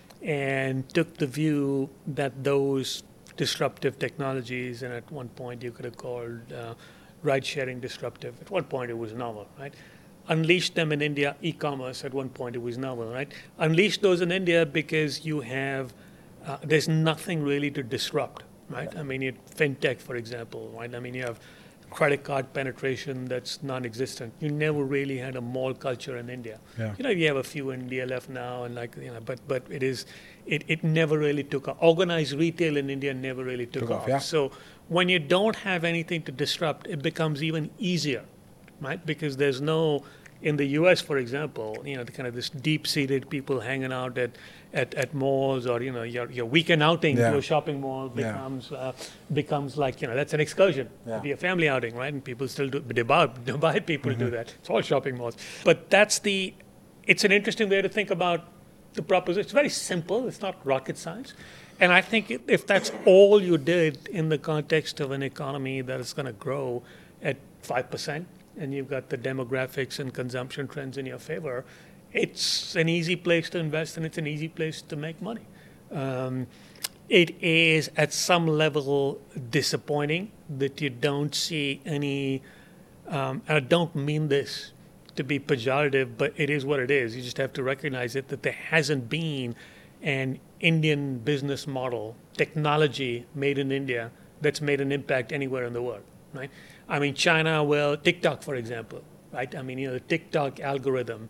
and took the view that those disruptive technologies, and at one point you could have called uh, ride-sharing disruptive. At one point it was novel, right? Unleashed them in India. E-commerce, at one point it was novel, right? Unleashed those in India because you have, uh, there's nothing really to disrupt, right? I mean, you fintech, for example, right? I mean, you have credit card penetration that's non-existent. You never really had a mall culture in India. Yeah. You know, you have a few in D L F now, and like you know, but but it is, it, it never really took off. Organized retail in India never really took, Took off, off. yeah. So when you don't have anything to disrupt, it becomes even easier, right? Because there's no, in the U S, for example, you know, the kind of this deep-seated people hanging out at, at, at malls, or, you know, your, your weekend outing Yeah. to a shopping mall Yeah. becomes uh, becomes like, you know, that's an excursion. Yeah. It'd be a family outing, right? And people still do, Dubai, Dubai people Mm-hmm. do that. It's all shopping malls. But that's the, it's an interesting way to think about the proposition. It's very simple. It's not rocket science. And I think if- if that's all you did in the context of an economy that is going to grow at five percent, and you've got the demographics and consumption trends in your favor, it's an easy place to invest, and it's an easy place to make money. Um, it is at some level disappointing that you don't see any, um, and I don't mean this to be pejorative, but it is what it is. You just have to recognize it, that there hasn't been an Indian business model, technology made in India, that's made an impact anywhere in the world, right? I mean, China, well, TikTok, for example, right? I mean, you know, the TikTok algorithm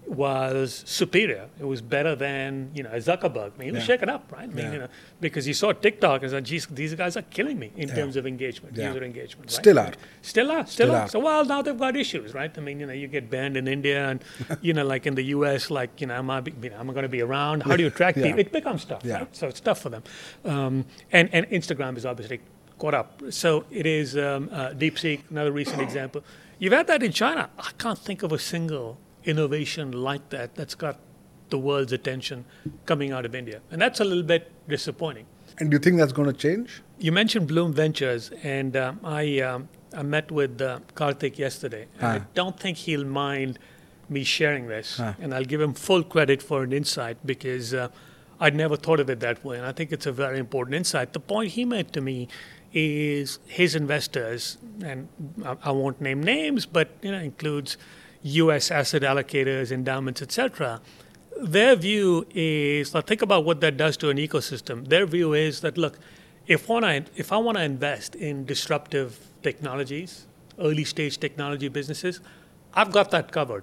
was superior. It was better than, you know, Zuckerberg. I mean, he was Yeah. shaken up, right? I mean, Yeah. you know, because he saw TikTok and said, geez, these guys are killing me in Yeah. terms of engagement, Yeah. user engagement. Right? Still are. Still are, still, Still are. are. So, well, now they've got issues, right? I mean, you know, you get banned in India and, you know, like in the U S, like, you know, am I, be, you know, am I going to be around? How do you attract Yeah. people? It becomes tough, Yeah. right? So it's tough for them. Um, and, and Instagram is obviously caught up. So it is um, uh, DeepSeek, another recent example. You've had that in China. I can't think of a single innovation like that that's got the world's attention coming out of India. And that's a little bit disappointing. And do you think that's going to change? You mentioned Bloom Ventures, and um, I um, I met with uh, Karthik yesterday. And I Ah. don't think he'll mind me sharing this, Ah. and I'll give him full credit for an insight because uh, I'd never thought of it that way, and I think it's a very important insight. The point he made to me is his investors, and I, I won't name names, but you know, includes U S asset allocators, endowments, et cetera. Their view is, now think about what that does to an ecosystem. Their view is that, look, if, wanna, if I want to invest in disruptive technologies, early stage technology businesses, I've got that covered.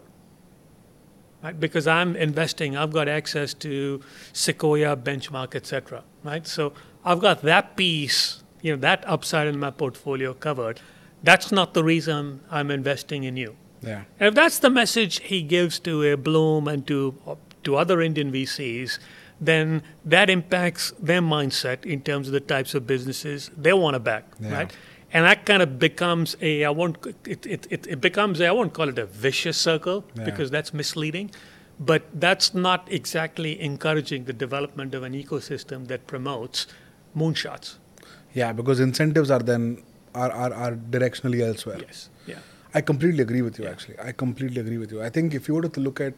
Right? Because I'm investing, I've got access to Sequoia, Benchmark, et cetera. Right? So I've got that piece, you know, that upside in my portfolio covered. That's not the reason I'm investing in you. Yeah. And if that's the message he gives to a Bloom and to to other Indian V Cs, then that impacts their mindset in terms of the types of businesses they want to back, Yeah. right? And that kind of becomes a I won't it it, it, it becomes a, I won't call it a vicious circle Yeah. because that's misleading, but that's not exactly encouraging the development of an ecosystem that promotes moonshots. Yeah, because incentives are then are, are, are directionally elsewhere. Yes. Yeah. I completely agree with you, Yeah. actually. I completely agree with you. I think if you were to look at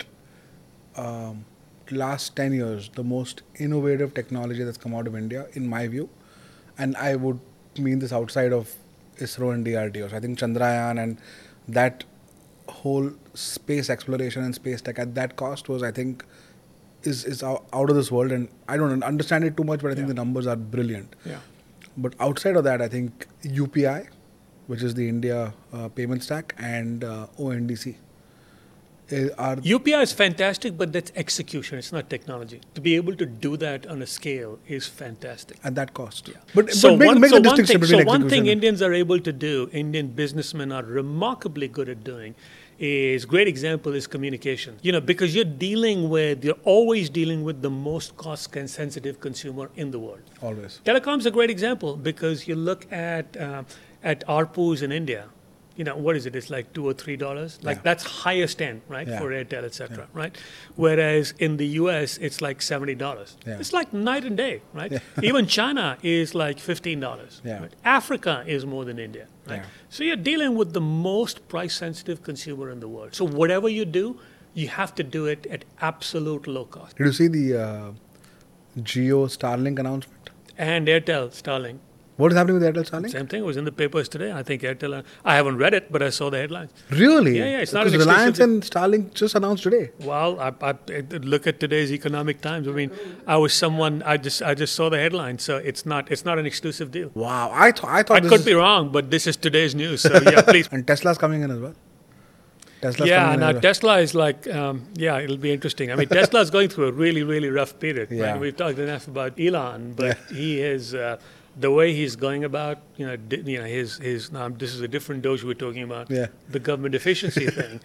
um, last ten years, the most innovative technology that's come out of India, in my view, and I would mean this outside of ISRO and D R D O. So I think Chandrayaan and that whole space exploration and space tech at that cost was, I think, is, is out out of this world. And I don't understand it too much, but I think Yeah. the numbers are brilliant. Yeah. But outside of that, I think U P I, which is the India uh, payment stack, and uh, O N D C. Uh, are U P I is fantastic, but that's execution. It's not technology. To be able to do that on a scale is fantastic. at that cost. Yeah. But, so but make, one, make so a one distinction thing, between so one execution thing and- Indians are able to do, Indian businessmen are remarkably good at doing, is great example is communication. You know, because you're dealing with, you're always dealing with the most cost-sensitive consumer in the world. Always. Telecom's a great example because you look at uh, at A R P Us in India. You know, what is it? It's like two or three dollars. Like Yeah. that's highest end, right, Yeah. for Airtel, et cetera, right? Whereas in the U S, it's like seventy dollars. Yeah. It's like night and day, right? Yeah. Even China is like fifteen dollars. Yeah. Right? Africa is more than India, right? Yeah. So you're dealing with the most price-sensitive consumer in the world. So whatever you do, you have to do it at absolute low cost. Did you see the uh, Jio Starlink announcement? And Airtel, Starlink. What is happening with Airtel Starlink? Same thing. It was in the papers today. I think Airtel. I haven't read it, but I saw the headlines. Really? Yeah, yeah, it's not Because an Reliance exclusive- and Starlink just announced today. Well, I, I, I- look at today's Economic Times. I mean, I was someone. I just I just saw the headline, so it's not it's not an exclusive deal. Wow. I, th- I thought I this could is- be wrong, but this is today's news. So yeah, please. And Tesla's coming in as well. Tesla's Yeah, coming in now as well. Tesla is like, um, yeah, it'll be interesting. I mean, Tesla is going through a really, really rough period. Yeah. Right? We've talked enough about Elon, but Yeah. he is uh, the way he's going about. You know, di- you know, his his. Um, this is a different dose we're talking about. Yeah. The government efficiency thing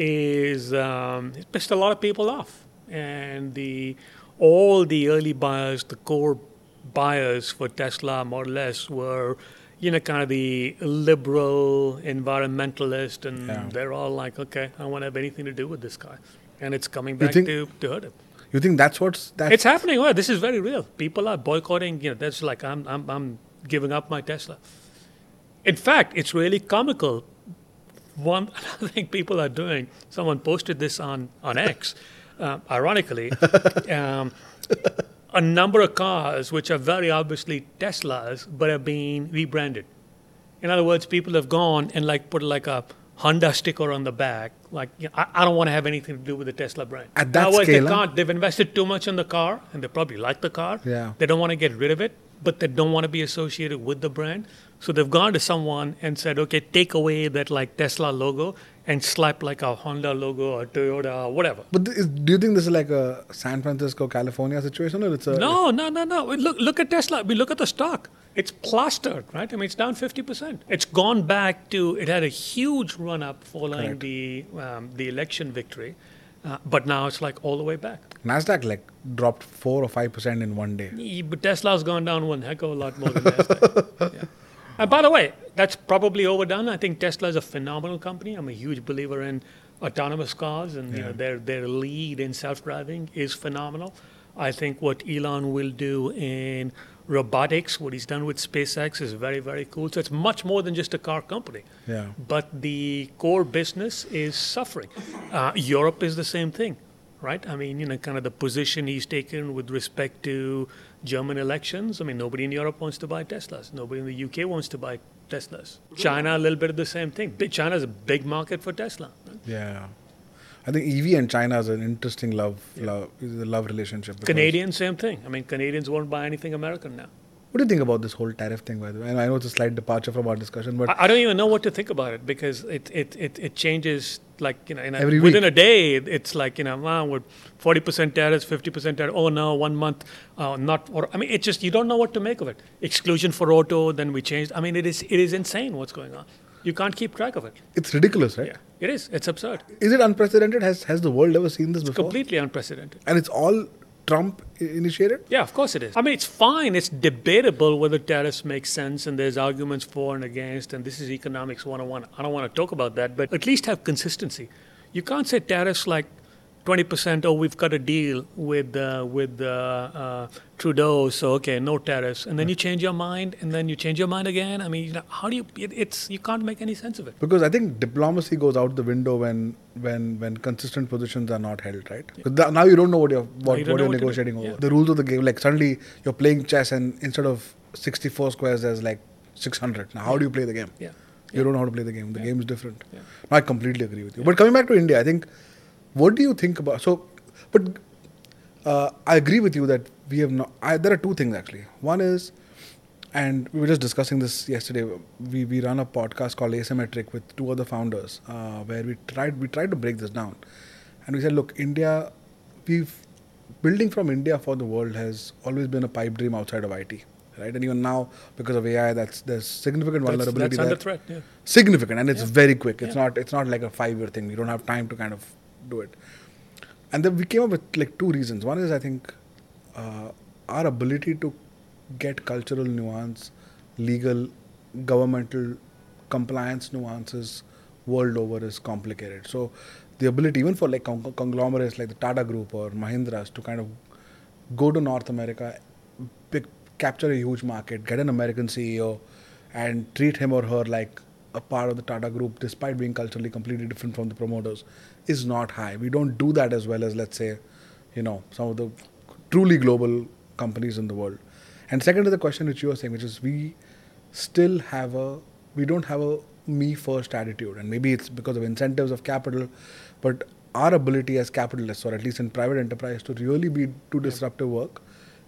is um, it pissed a lot of people off, and the all the early buyers, the core buyers for Tesla Model S were, you know, kind of the liberal environmentalist, and Yeah. they're all like, okay, I don't want to have anything to do with this guy, and it's coming back think- to, to hurt him. You think that's what's that's It's happening. Well, this is very real. People are boycotting. You know, that's like I'm I'm I'm giving up my Tesla. In fact, it's really comical. One another thing people are doing. Someone posted this on on X. Uh, ironically, um, a number of cars which are very obviously Teslas but are being rebranded. In other words, people have gone and like put like a Honda sticker on the back. Like, you know, I, I don't want to have anything to do with the Tesla brand. At that Otherwise, scale, they huh? can't. They've invested too much in the car, and they probably like the car. Yeah. They don't want to get rid of it, but they don't want to be associated with the brand. So they've gone to someone and said, okay, take away that like Tesla logo and slap like a Honda logo or Toyota or whatever. But th- is, do you think this is like a San Francisco, California situation, or it's a No, no, no, no. Look, look at Tesla. I mean, look at the stock. It's plastered, right? I mean, it's down fifty percent. It's gone back to. It had a huge run up following Correct. the um, the election victory, uh, but now it's like all the way back. Nasdaq like dropped four or five percent in one day? Yeah, but Tesla's gone down one heck of a lot more than Nasdaq. Yeah. And by the way, that's probably overdone. I think Tesla is a phenomenal company. I'm a huge believer in autonomous cars, and you Yeah. know their their lead in self-driving is phenomenal. I think what Elon will do in robotics, what he's done with SpaceX, is very very cool. So it's much more than just a car company. Yeah. But the core business is suffering. Uh, Europe is the same thing, right? I mean, you know, kind of the position he's taken with respect to German elections. I mean, nobody in Europe wants to buy Teslas. Nobody in the U K wants to buy Teslas. China, a little bit of the same thing. Big- China's a big market for Tesla. Right? Yeah. I think E V and China is an interesting love, love, is a love relationship. because- Canadians, same thing. I mean, Canadians won't buy anything American now. What do you think about this whole tariff thing, by the way? And I know it's a slight departure from our discussion, but I, I don't even know what to think about it because it it, it, it changes like you know in a, Every within week. a day. It's like you know wow, we're forty percent tariffs, fifty percent tariff. Oh no, one month uh, not. Or I mean, it's just you don't know what to make of it. Exclusion for auto, then we changed. I mean, it is it is insane what's going on. You can't keep track of it. it's ridiculous, right? Yeah, it is. It's absurd. Is it unprecedented? Has has the world ever seen this before? Completely unprecedented. And it's all Trump i- initiated? Yeah, of course it is. I mean, it's fine. It's debatable whether tariffs make sense, and there's arguments for and against, and this is economics one oh one. I don't want to talk about that, but at least have consistency. You can't say tariffs like twenty percent, oh, we've got a deal with, uh, with uh, uh, Trudeau, so okay, no tariffs. And then you change your mind, and then you change your mind again. I mean, you know, how do you, it, it's, you can't make any sense of it. Because I think diplomacy goes out the window when when when consistent positions are not held, right? 'Cause tha- now you don't know what you're what, you don't what know you're what to do. negotiating over. Yeah. The rules of the game, like suddenly you're playing chess, and instead of sixty-four squares, there's like six hundred. Now, how do you play the game? Yeah. You don't know how to play the game. The Yeah. game is different. Yeah. No, I completely agree with you. But coming back to India, I think, what do you think about so? But uh, I agree with you that we have not. I, there are two things actually. One is And we were just discussing this yesterday. We we run a podcast called Asymmetric with two other founders, uh, where we tried we tried to break this down, and we said, look, India, we've building from India for the world has always been a pipe dream outside of I T, right? And even now, because of A I, that's there's significant That's, vulnerability that's under there. threat. Yeah. Significant, and it's Yeah. very quick. It's Yeah. not it's not like a five year thing. We don't have time to kind of do it. And then we came up with like two reasons. One is I think uh, our ability to get cultural nuance, legal, governmental compliance nuances world over is complicated. So the ability even for like con- conglomerates like the Tata Group or Mahindra's to kind of go to North America, pick, capture a huge market, get an American C E O and treat him or her like a part of the Tata Group despite being culturally completely different from the promoters is not high. We don't do that as well as, let's say, you know, some of the truly global companies in the world. And second to the question which you were saying, which is we still have a, we don't have a me first attitude. And maybe it's because of incentives of capital, but our ability as capitalists, or at least in private enterprise, to really be do disruptive work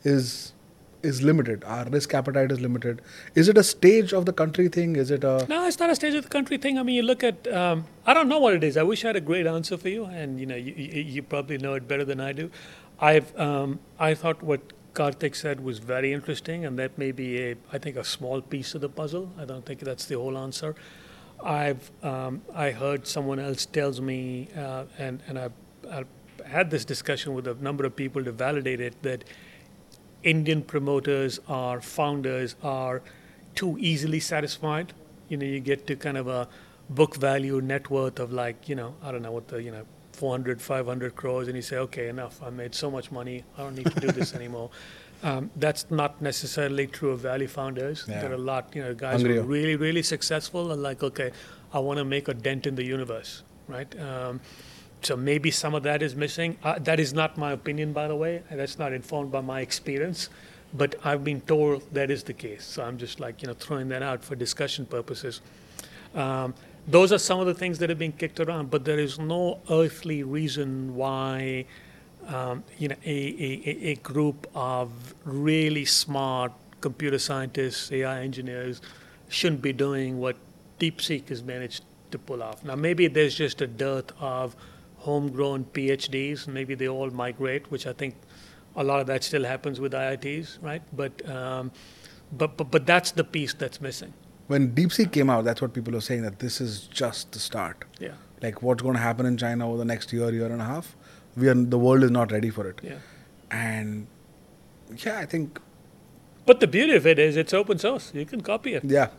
is is limited. Our risk appetite is limited. Is it a stage of the country thing? Is it a... No, it's not a stage of the country thing. I mean, you look at, um, I don't know what it is. I wish I had a great answer for you, and you know, you, you, you probably know it better than I do. I've, um, I thought what Karthik said was very interesting, and that may be a, I think, a small piece of the puzzle. I don't think that's the whole answer. I've, um, I heard someone else tells me, uh, and and I, I had this discussion with a number of people to validate it, that Indian promoters or founders are too easily satisfied. You know, you get to kind of a book value net worth of like, you know, I don't know what the, you know, four hundred, five hundred crores, and you say, okay, enough. I made so much money. I don't need to do this anymore. Um, that's not necessarily true of value founders. Yeah. There are a lot, you know, guys Hungry. who are really, really successful and like, okay, I want to make a dent in the universe, right? Um, so maybe some of that is missing. Uh, that is not my opinion, by the way. That's not informed by my experience, but I've been told that is the case. So I'm just like, you know, throwing that out for discussion purposes. Um, those are some of the things that have been kicked around, but there is no earthly reason why, um, you know, a, a, a group of really smart computer scientists, A I engineers shouldn't be doing what DeepSeek has managed to pull off. Now, maybe there's just a dearth of homegrown PhDs. Maybe they all migrate, which I think a lot of that still happens with I I Ts, right? But, um, but, but, but that's the piece that's missing. When DeepSeek came out, that's what people are saying, that this is just the start. Yeah. Like what's going to happen in China over the next year, year and a half, we are, the world is not ready for it. Yeah. And yeah, I think... But the beauty of it is it's open source. You can copy it. Yeah.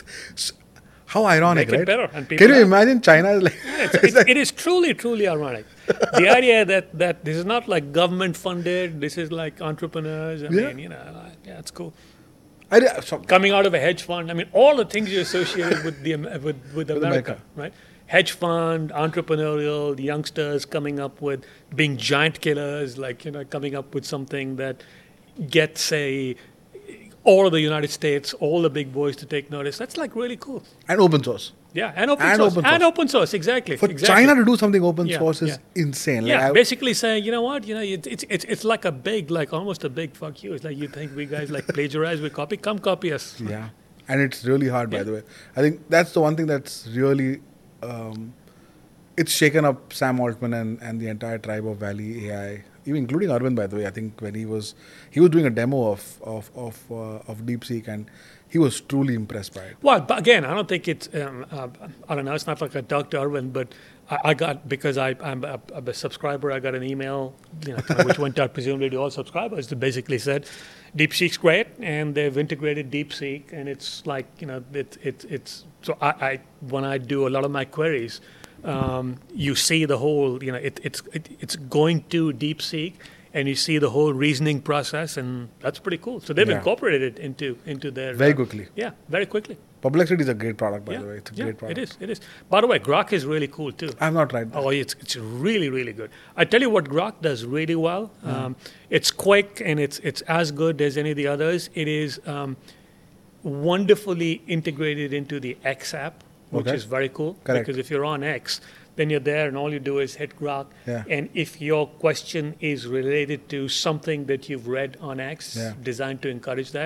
How ironic, Make it right? better, and people Can you are- imagine China is like... Yeah, it's, it's, it is truly, truly ironic. The idea that, that this is not like government funded, this is like entrepreneurs. I Yeah. mean, you know, like, yeah, it's cool. I, re- so, Coming out of a hedge fund. I mean, all the things you associated with the Am- with, with America, America. right? Hedge fund, entrepreneurial, youngsters coming up with being giant killers, like, you know, coming up with something that gets a all of the United States, all the big boys to take notice. That's like really cool. and open source. Yeah, and open And source. open And source. open source, exactly. For exactly. China to do something open Yeah, source is yeah. insane. Like Yeah, I- basically saying, you know what, you know, it's it's it's it's like a big, like almost a big fuck you. It's like you think we guys like plagiarize, we copy, come copy us. Yeah, and it's really hard, by Yeah. the way. I think that's the one thing that's really, um, it's shaken up Sam Altman and, and the entire tribe of Valley A I, even including Arvind, by the way. I think when he was he was doing a demo of of of, uh, of DeepSeek, and he was truly impressed by it. Well, but again, I don't think it's, um, uh, I don't know, it's not like I talked to Arvind, but I, I got, because I, I'm, a, I'm a subscriber, I got an email, you know, kind of which went out presumably to all subscribers that basically said, DeepSeek's great, and they've integrated DeepSeek, and it's like, you know, it, it, it's, so I, I, when I do a lot of my queries, um, you see the whole, you know, it, it's, it, it's going to DeepSeek, and you see the whole reasoning process, and that's pretty cool. So they've Yeah. incorporated it into into their Very uh, quickly. Yeah, very quickly. Perplexity is a great product, by yeah, the way. It's a yeah, great product. it is. It is. By the way, Grok is really cool too. I've not tried that. Oh, it's it's really really good. I tell you what, Grok does really well. Um, it's quick and it's it's as good as any of the others. It is um, wonderfully integrated into the X app, which Okay. is very cool. Correct. Because if you're on X, then you're there and all you do is hit Grok. Yeah. And if your question is related to something that you've read on X, Yeah. designed to encourage that,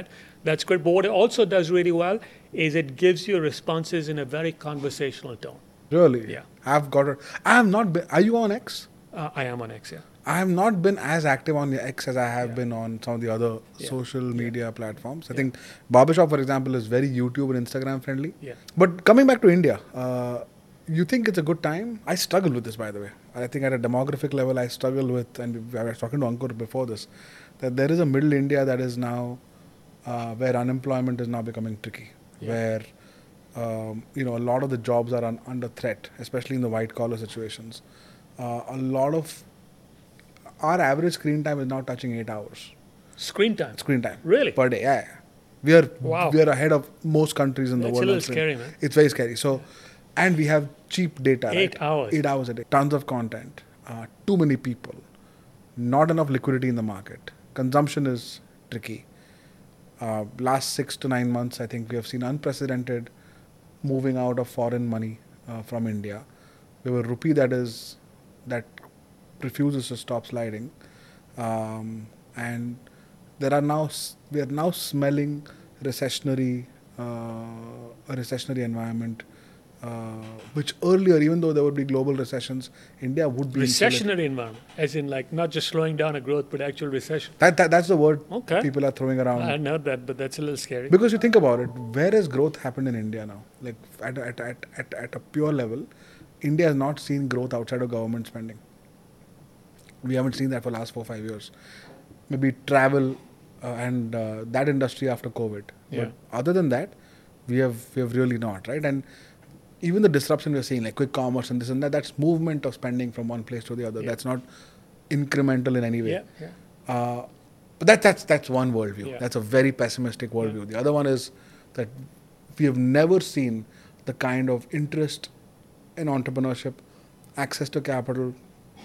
That's great. But what it also does really well is it gives you responses in a very conversational tone. Really? Yeah. I've got it. I have not been. Are you on X? Uh, I am on X, yeah. I have not been as active on the X as I have Yeah. been on some of the other Yeah. social Yeah. media platforms. I Yeah. think Barbershop, for example, is very YouTube and Instagram friendly. Yeah. But coming back to India, uh, you think it's a good time? I struggle with this, by the way. I think at a demographic level, I struggle with, and I was talking to Ankur before this, that there is a middle India that is now, uh, where unemployment is now becoming tricky, Yeah. where um, you know a lot of the jobs are un- under threat, especially in the white collar situations. Uh, a lot of our average screen time is now touching eight hours. Screen time. Screen time. Really? Per day. Yeah, yeah. We are Wow. we are ahead of most countries in the That's world. a on little screen. scary, man. It's very scary. So, and we have cheap data. Eight right? hours. Eight hours a day. Tons of content. Uh, too many people. Not enough liquidity in the market. Consumption is tricky. Uh, last six to nine months, I think we have seen unprecedented moving out of foreign money uh, from India. We have a rupee that is that refuses to stop sliding, um, and there are now s- we are now smelling recessionary uh, a recessionary environment, uh, which earlier, even though there would be global recessions, India would be insulated. Recessionary environment, as in like not just slowing down a growth, but actual recession. That, that that's the word Okay. people are throwing around. I know that, but that's a little scary. Because you think about it, where has growth happened in India now? Like at, at, at, at, at a pure level, India has not seen growth outside of government spending. We haven't seen that for the last four, five years. Maybe travel uh, and uh, that industry after COVID. Yeah. But other than that, we have we have really not, right? And even the disruption we're seeing, like quick commerce and this and that, that's movement of spending from one place to the other. Yeah. That's not incremental in any way. Yeah, yeah. Uh, but that, that's that's one worldview. Yeah. That's a very pessimistic worldview. The other one is that we have never seen the kind of interest in entrepreneurship, access to capital,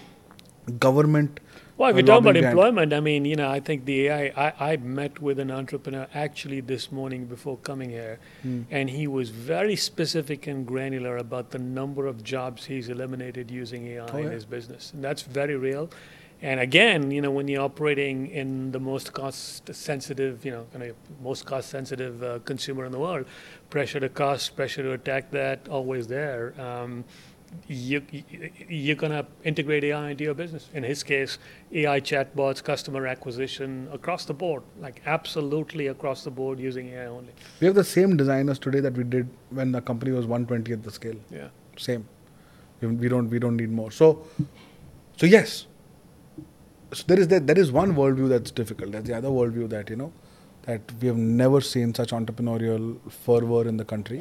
government. Well, if uh, you're talking about lobbying behind. employment, I mean, you know, I think the A I, I, I met with an entrepreneur actually this morning before coming here, Hmm. and he was very specific and granular about the number of jobs he's eliminated using A I Oh, in yeah. his business. And that's very real. And again, you know, when you're operating in the most cost sensitive, you know, kind of most cost sensitive uh, consumer in the world, pressure to cost, pressure to attack that, always there. Um, you, you- you're going to integrate A I into your business. In his case, A I chatbots, customer acquisition across the board, like absolutely across the board using A I only. We have the same designers today that we did when the company was one twentieth the scale. Yeah. Same. We, we don't we don't need more. So, so yes. So there is that there is one worldview that's difficult. There's the other worldview that you know that we have never seen such entrepreneurial fervor in the country,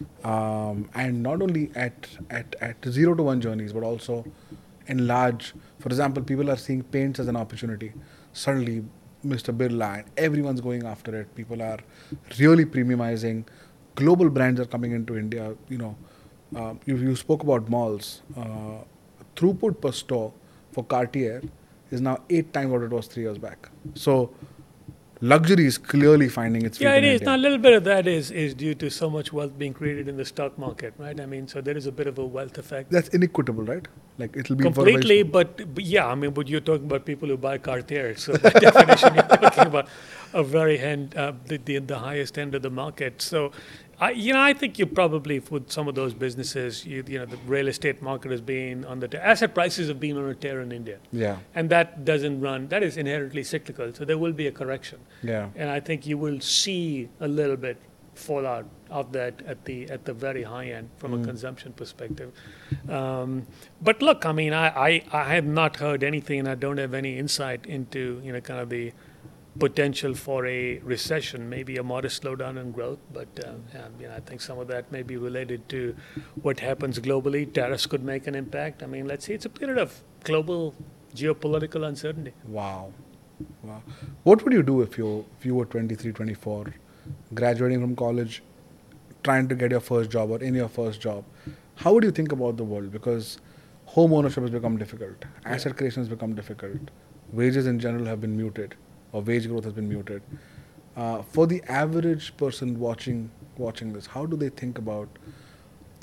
um, and not only at, at at zero to one journeys, but also in large. For example, people are seeing paints as an opportunity. Suddenly, Mister Birla and everyone's going after it. People are really premiumizing. Global brands are coming into India. You know, uh, you, you spoke about malls. Uh, throughput per store for Cartier is now eight times what it was three years back. So luxury is clearly finding its feet Yeah, it in is. India. Now, a little bit of that is, is due to so much wealth being created in the stock market, right? I mean, so there is a bit of a wealth effect. That's inequitable, right? Like it'll be for a very Completely, small- but, but yeah, I mean, but you're talking about people who buy Cartier. So by definition, you're talking about a very end, uh, the, the the highest end of the market. So, I, you know, I think you probably with some of those businesses, you, you know, the real estate market has been on the te- asset prices have been on a tear in India, Yeah, and that doesn't run. That is inherently cyclical. So there will be a correction, yeah. and I think you will see a little bit fallout of that at the at the very high end from a consumption perspective. Um, but look, I mean, I, I, I have not heard anything, and I don't have any insight into you know kind of the potential for a recession, maybe a modest slowdown in growth. But uh, um, you know, I think some of that may be related to what happens globally. Tariffs could make an impact. I mean, let's see. It's a period of global geopolitical uncertainty. Wow, wow. What would you do if you if you were twenty-three, twenty-four, graduating from college, trying to get your first job or in your first job? How would you think about the world? Because home ownership has become difficult, asset creation has become difficult, wages in general have been muted, or wage growth has been muted. Uh, for the average person watching watching this, how do they think about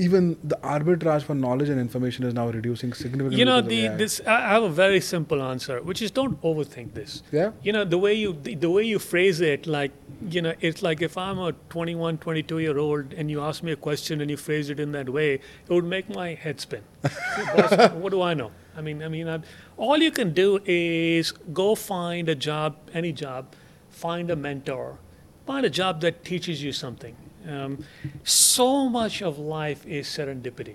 even the arbitrage for knowledge and information is now reducing significantly. You know, because of the A I. this I have a very simple answer, which is don't overthink this. Yeah. You know, the way you the, the way you phrase it, like, you know, it's like if I'm a twenty-one, twenty-two year old and you ask me a question and you phrase it in that way, it would make my head spin. Boss, what do I know? I mean, I mean, I, all you can do is go find a job, any job, find a mentor, find a job that teaches you something. Um, so much of life is serendipity.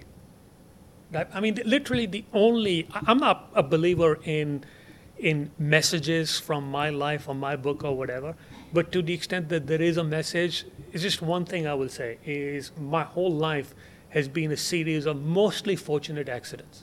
Right? I mean, literally, the only I- I'm not a believer in in messages from my life or my book or whatever, but to the extent that there is a message, it's just one thing I will say is my whole life has been a series of mostly fortunate accidents.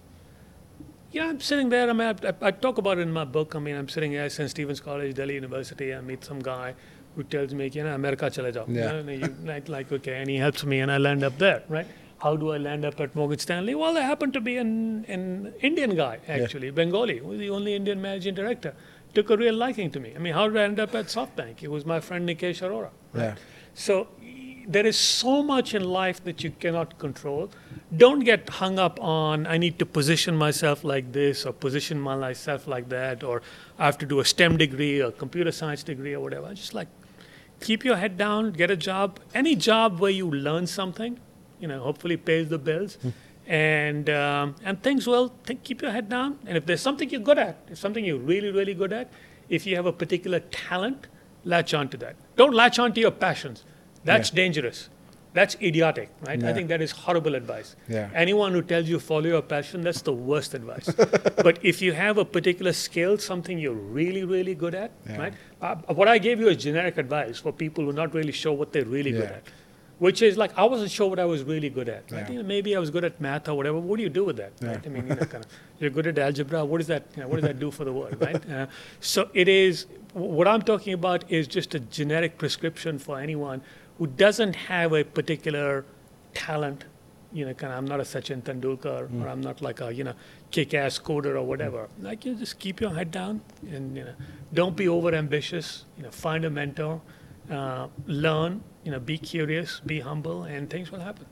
Yeah, I'm sitting there. I mean, I, I, I talk about it in my book. I mean, I'm sitting at Saint Stephen's College, Delhi University. I meet some guy who tells me, you know, America chala jao. Yeah. You know, you, like, like, okay, and he helps me, and I land up there, right? How do I land up at Morgan Stanley? Well, I happen to be an, an Indian guy, actually, Bengali, who was the only Indian managing director. Took a real liking to me. I mean, how did I end up at SoftBank? It was my friend Nikesh Arora. Right? Yeah. So there is so much in life that you cannot control. Don't get hung up on, I need to position myself like this or position myself like that, or I have to do a STEM degree or computer science degree or whatever. Just like keep your head down, get a job. Any job where you learn something, you know, hopefully pays the bills. Mm. And um, and things will, think, keep your head down. And if there's something you're good at, if something you're really, really good at, if you have a particular talent, latch on to that. Don't latch on to your passions. That's yeah. dangerous. That's idiotic, right? Yeah. I think that is horrible advice. Yeah. Anyone who tells you follow your passion, that's the worst advice. But if you have a particular skill, something you're really, really good at, yeah. right? Uh, what I gave you is generic advice for people who are not really sure what they're really yeah. good at. Which is like, I wasn't sure what I was really good at. Right? Yeah. You know, maybe I was good at math or whatever. What do you do with that? Yeah. Right? I mean, you know, kind of, you're good at algebra. What does that? You know, what does that do for the world? Right? Uh, so it is. What I'm talking about is just a generic prescription for anyone who doesn't have a particular talent. You know, kind of. I'm not a Sachin Tendulkar, mm. or I'm not like a you know kick-ass coder or whatever. Mm. Like, you just keep your head down and you know, don't be over-ambitious. You know, find a mentor, uh, learn. You know, be curious, be humble, and things will happen.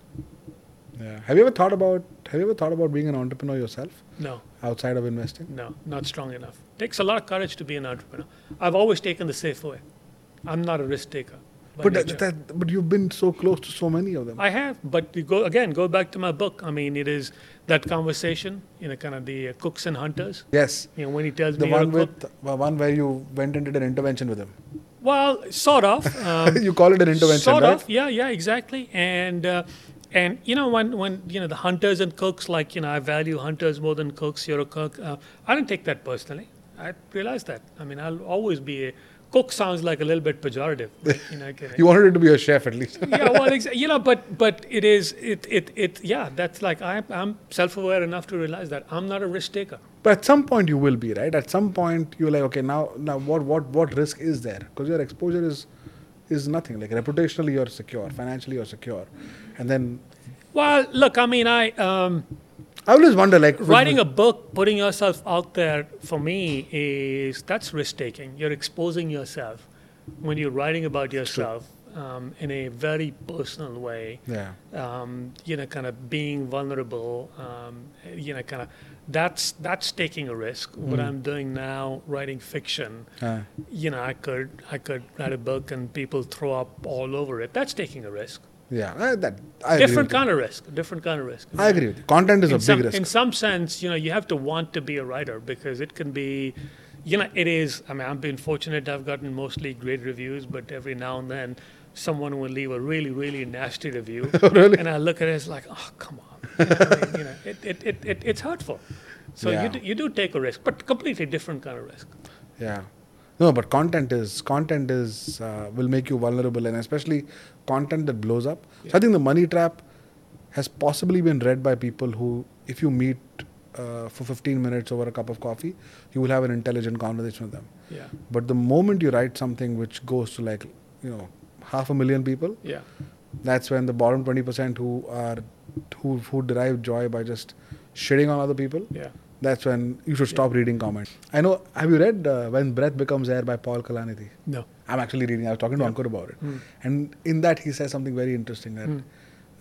Yeah. Have you ever thought about Have you ever thought about being an entrepreneur yourself? No. Outside of investing? No, not strong enough. Takes a lot of courage to be an entrepreneur. I've always taken the safe way. I'm not a risk taker. But that, that, but you've been so close to so many of them. I have, but you go again. Go back to my book. I mean, it is that conversation. You know, kind of the uh, cooks and hunters. Yes. You know, when he tells the me one you're a with cook, the one where you went and did an intervention with him. Well, sort of. Um, you call it an intervention, sort right? of. Yeah, yeah, exactly. And uh, and you know when when you know the hunters and cooks, like you know I value hunters more than cooks. You're a cook. Uh, I didn't take that personally. I realized that. I mean, I'll always be a cook. Sounds like a little bit pejorative. Right? You know, you wanted it to be a chef at least. yeah, well, exa- you know, but but it is it it it yeah. That's like I I'm self-aware enough to realize that I'm not a risk taker. But at some point you will be, right? At some point you're like, okay, now now what what what risk is there? Because your exposure is is nothing. Like reputationally you're secure, financially you're secure, and then. Well, look, I mean, I. Um, I always wonder, like writing a book, putting yourself out there, for me is that's risk taking. You're exposing yourself when you're writing about yourself um, in a very personal way. Yeah. Um, you know, kind of being vulnerable. Um, you know, kind of that's that's taking a risk. Mm. What I'm doing now, writing fiction. Uh. You know, I could I could write a book and people throw up all over it. That's taking a risk. Yeah, I, that I different kind of risk. Different kind of risk. I agree with you. Content is in a some, big risk. In some sense, you know, you have to want to be a writer because it can be, you know, it is. I mean, I've been fortunate. I've gotten mostly great reviews, but every now and then, someone will leave a really, really nasty review, really? And I look at it as like, oh, come on. You know, I mean, you know it, it, it, it, it's hurtful. So yeah. you do, you do take a risk, but completely different kind of risk. Yeah. No, but content is content is uh, will make you vulnerable, and especially content that blows up. Yeah. So I think The Money Trap has possibly been read by people who, if you meet uh, for fifteen minutes over a cup of coffee, you will have an intelligent conversation with them. Yeah. But the moment you write something which goes to like, you know, half a million people, yeah, that's when the bottom twenty percent who are who who derive joy by just shitting on other people. Yeah. That's when you should stop yeah. reading comments. I know, have you read uh, When Breath Becomes Air by Paul Kalanithi? No. I'm actually reading, I was talking to yeah. Ankur about it. Mm. And in that he says something very interesting that mm.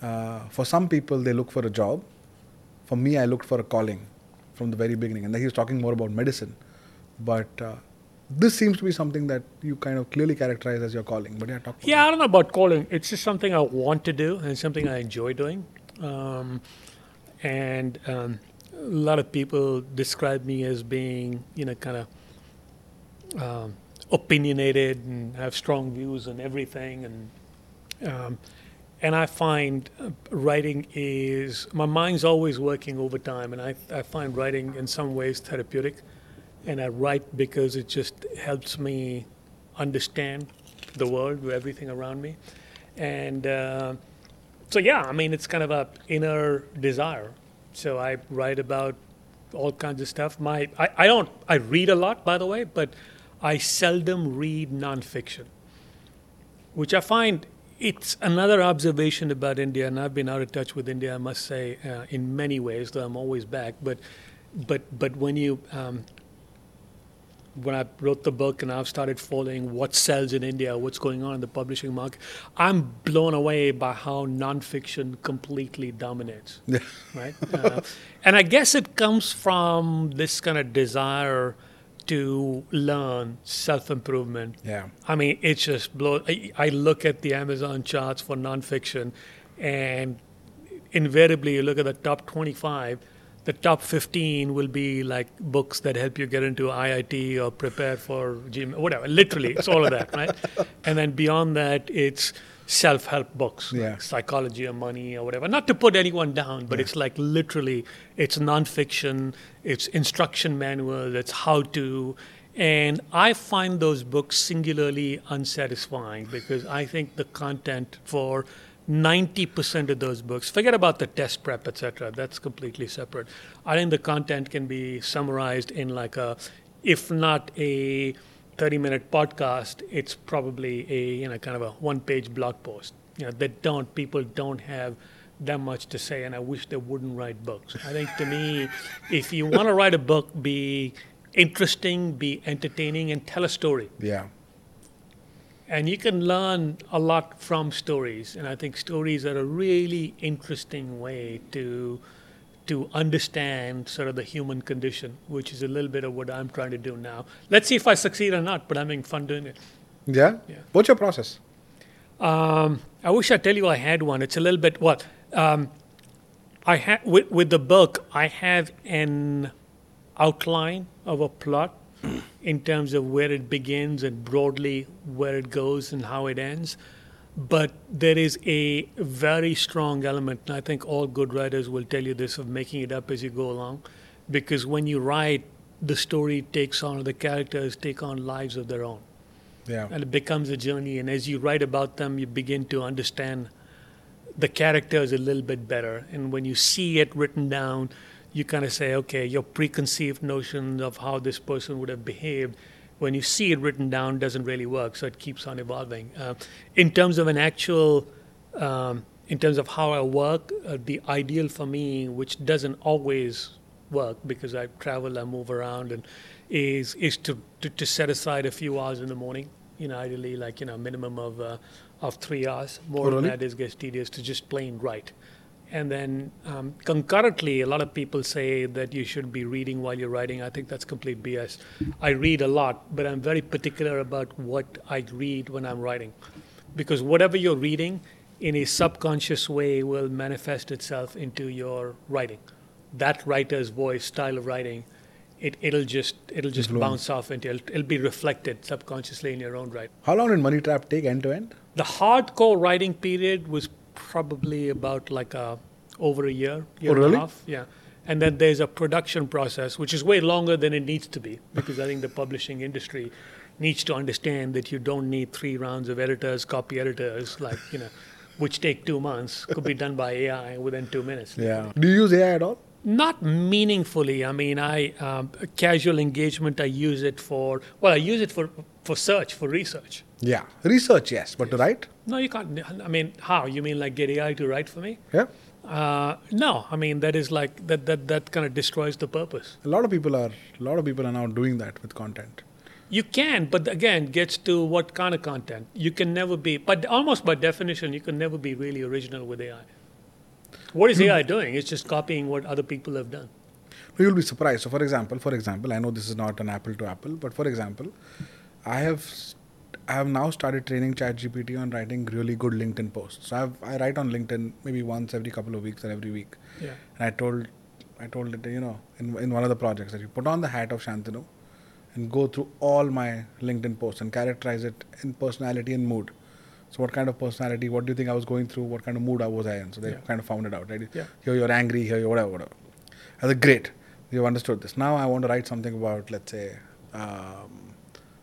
Uh, for some people, they look for a job. For me, I looked for a calling from the very beginning. And then he was talking more about medicine. But uh, this seems to be something that you kind of clearly characterize as your calling. But yeah, talk about Yeah, I don't know about calling. It's just something I want to do and something I enjoy doing. Um, and um, a lot of people describe me as being, you know, kind of um, opinionated and have strong views on everything. And um, and I find uh, writing is, my mind's always working overtime. And I, I find writing in some ways therapeutic. And I write because it just helps me understand the world, everything around me. And uh, so, yeah, I mean, it's kind of a inner desire. So I write about all kinds of stuff. My, I, I don't, I read a lot, by the way, but I seldom read nonfiction, which I find it's another observation about India. And I've been out of touch with India, I must say, uh, in many ways, though I'm always back. But, but, but when you, um, when I wrote the book and I've started following what sells in India, what's going on in the publishing market, I'm blown away by how nonfiction completely dominates. Yeah. Right? Uh, and I guess it comes from this kind of desire to learn self-improvement. Yeah. I mean, it's just blow. I, I look at the Amazon charts for nonfiction, and invariably you look at the top twenty-five, the top fifteen will be like books that help you get into I I T or prepare for gym, whatever. Literally, it's all of that, right? And then beyond that, it's self-help books, Yeah. like Psychology of Money or whatever. Not to put anyone down, but Yeah. it's like literally, it's nonfiction, it's instruction manual, it's how-to. And I find those books singularly unsatisfying because I think the content for ninety percent of those books, forget about the test prep, et cetera. That's completely separate. I think the content can be summarized in like a, if not a thirty-minute podcast, it's probably a, you know, kind of a one-page blog post. You know, that don't, people don't have that much to say, and I wish they wouldn't write books. I think to me, if you want to write a book, be interesting, be entertaining, and tell a story. Yeah. And you can learn a lot from stories. And I think stories are a really interesting way to to understand sort of the human condition, which is a little bit of what I'm trying to do now. Let's see if I succeed or not, but I'm having fun doing it. Yeah? Yeah. What's your process? Um, I wish I'd tell you I had one. It's a little bit, what? Um, I ha- with, with the book, I have an outline of a plot in terms of where it begins and broadly where it goes and how it ends. But there is a very strong element, and I think all good writers will tell you this, of making it up as you go along. Because when you write, the story takes on, or the characters take on lives of their own. Yeah. And it becomes a journey. And as you write about them, you begin to understand the characters a little bit better. And when you see it written down, you kind of say, okay, your preconceived notions of how this person would have behaved, when you see it written down, doesn't really work. So it keeps on evolving. Uh, in terms of an actual, um, in terms of how I work, uh, the ideal for me, which doesn't always work because I travel, I move around, and is is to, to, to set aside a few hours in the morning. You know, ideally like, you know, minimum of uh, of three hours. More Oh, than really? that is gets tedious to just plain write. And then um, concurrently, a lot of people say that you should be reading while you're writing. I think that's complete B S. I read a lot, but I'm very particular about what I read when I'm writing. Because whatever you're reading in a subconscious way will manifest itself into your writing. That writer's voice, style of writing, it, it'll just it'll just Influence. bounce off into it'll, it'll be reflected subconsciously in your own writing. How long did Money Trap take end to end? The hardcore writing period was probably about like a, over a year, year Oh, and really? a half. Yeah. And then there's a production process, which is way longer than it needs to be, because I think the publishing industry needs to understand that you don't need three rounds of editors, copy editors, like, you know, which take two months, could be done by A I within two minutes. Yeah. Do you use A I at all? Not meaningfully. I mean, I um, casual engagement, I use it for, well, I use it for, for search, for research. Yeah. Research, yes. But to write? No, you can't. I mean, how? You mean like get A I to write for me? Yeah. Uh, no, I mean, that is like, that, that, that kind of destroys the purpose. A lot of people are a lot of people are now doing that with content. You can, but again, gets to what kind of content. You can never be, but almost by definition, you can never be really original with A I. What is A I doing? It's just copying what other people have done. You'll be surprised. So, for example, for example, I know this is not an apple to apple, but for example, I have I have now started training ChatGPT on writing really good LinkedIn posts. So I have, I write on LinkedIn maybe once every couple of weeks or every week. Yeah. And I told I told it, you know, in in one of the projects that you put on the hat of Shantanu and go through all my LinkedIn posts and characterize it in personality and mood. So what kind of personality, what do you think I was going through, what kind of mood I was I in? So they Yeah. kind of found it out, right? Yeah. Here you're angry, here you're whatever, whatever. I said, great, you've understood this. Now I want to write something about, let's say, um,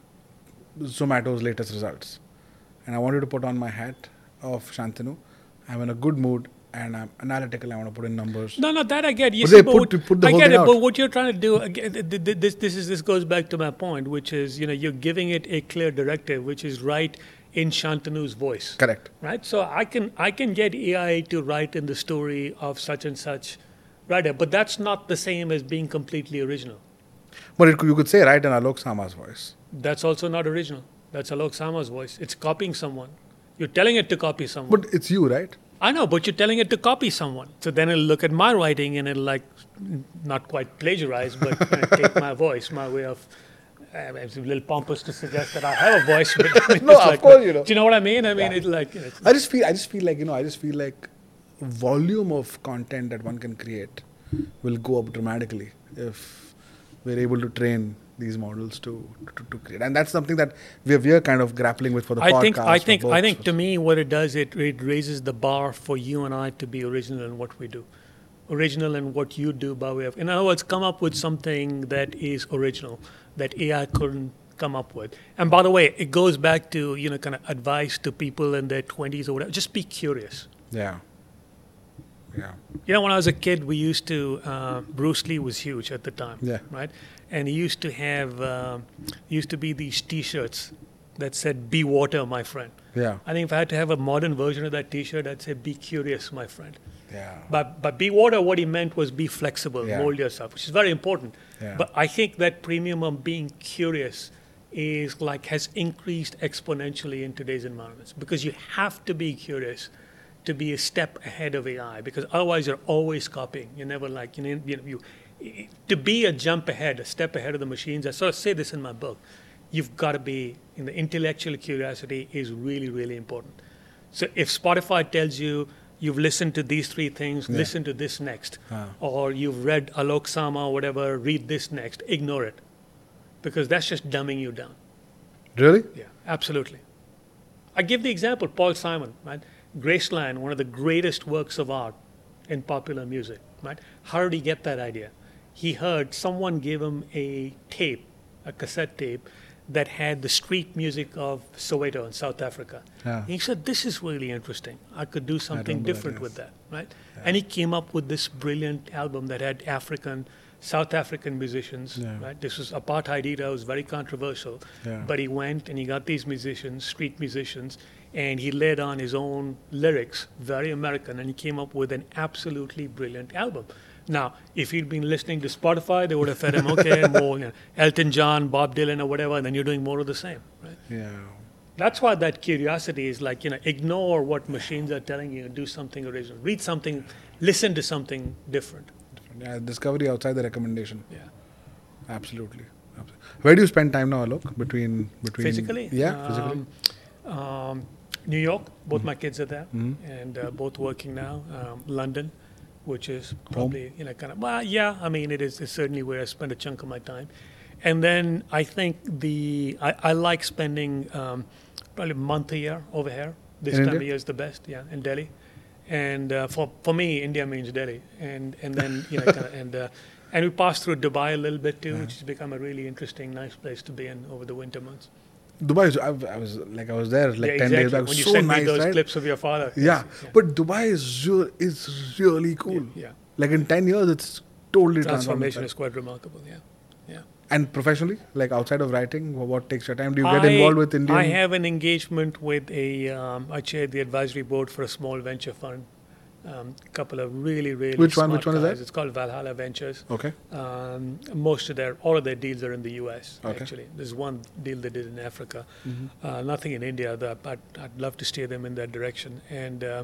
Zomato's latest results. And I wanted to put on my hat of Shantanu. I'm in a good mood and I'm analytical. I want to put in numbers. No, no, that I get. You But see, they but put- what- to put the I whole get thing it, out. but what you're trying to do, again, th- th- this, this is this goes back to my point, which is, you know, you're giving it a clear directive, which is write in Shantanu's voice. Correct. Right. So I can I can get A I to write in the story of such and such writer, but that's not the same as being completely original. But it, could- you could say, right, in Alok Sama's voice. That's also not original. That's Alok Sama's voice. It's copying someone. You're telling it to copy someone. But it's you, right? I know, but you're telling it to copy someone. So then it'll look at my writing and it'll like, not quite plagiarize, but you know, take my voice, my way of. Uh, it's a little pompous to suggest that I have a voice, but I mean, No, it's of like, course you know. Do you know what I mean? I mean, Yeah. it's like. You know, it's- I just feel I just feel like, you know, I just feel like volume of content that one can create will go up dramatically if we're able to train these models to, to, to create. And that's something that we're, we're kind of grappling with for the I podcast. think I for think I both think of to us. me what it does it it raises the bar for you and I to be original in what we do, original in what you do by way of, in other words, come up with something that is original that A I couldn't come up with. And by the way, it goes back to, you know, kind of advice to people in their twenties or whatever. Just be curious. Yeah. Yeah. You know, when I was a kid, we used to, uh, Bruce Lee was huge at the time, Yeah. right? And he used to have, um used to be these T-shirts that said, be water, my friend. Yeah. I think if I had to have a modern version of that T-shirt, I'd say, be curious, my friend. Yeah. But, but be water, what he meant was be flexible, Yeah. mold yourself, which is very important. Yeah. But I think that premium of being curious is like, has increased exponentially in today's environments, because you have to be curious to be a step ahead of A I, because otherwise you're always copying. You're never like, you know, you, know, you to be a jump ahead, a step ahead of the machines. I sort of say this in my book. You've got to be, in the intellectual curiosity is really, really important. So if Spotify tells you you've listened to these three things, Yeah. listen to this next, Ah. or you've read Alok Sama or whatever, read this next, ignore it, because that's just dumbing you down. Really? Yeah, absolutely. I give the example, Paul Simon, right? Graceland, one of the greatest works of art in popular music, right? How did he get that idea? He heard someone give him a tape, a cassette tape, that had the street music of Soweto in South Africa. Yeah. He said, this is really interesting. I could do something remember that, different yes. with that, right? And he came up with this brilliant album that had African, South African musicians, Yeah. right? This was apartheid era, it was very controversial. Yeah. But he went and he got these musicians, street musicians, and he laid on his own lyrics, very American, and he came up with an absolutely brilliant album. Now, if he'd been listening to Spotify, they would have fed him, okay, more, you know, Elton John, Bob Dylan, or whatever, and then you're doing more of the same, right? Yeah. That's why that curiosity is like, you know, ignore what machines are telling you, do something original, read something, listen to something different. Yeah. Discovery outside the recommendation. Yeah. Absolutely. Absolutely. Where do you spend time now, Alok? Between between Physically? Yeah, physically. Um, um, New York, both Mhm. my kids are there, Mhm. and uh, both working now. Um, London, which is probably, you know, kind of, well, yeah, I mean, it is it's certainly where I spend a chunk of my time. And then I think the, I, I like spending um, probably a month a year over here. This In time India? of year is the best, yeah, in Delhi. And uh, for, for me, India means Delhi. And, and then, you know, kind of, and, uh, and we passed through Dubai a little bit too, Yeah. which has become a really interesting, nice place to be in over the winter months. Dubai is, I, I was like I was there like Yeah, ten exactly. days back. When you So sent nice, me those right? clips of your father. Yeah. Yes, But Dubai is re- is really cool. Yeah, yeah. Like in ten years, it's totally Transformation transformed. is quite remarkable. Yeah, yeah. And professionally, like outside of writing, wh- what takes your time? Do you get involved with Indian? I have an engagement with a. Um, I chair the advisory board for a small venture fund. A um, couple of really, really. Which one- smart which one is guys. that? It's called Valhalla Ventures. Okay. Um, most of their, all of their deals are in the U S. Okay. Actually, there's one deal they did in Africa. Mhm. Uh, nothing in India. That I'd, I'd love to steer them in that direction. And uh,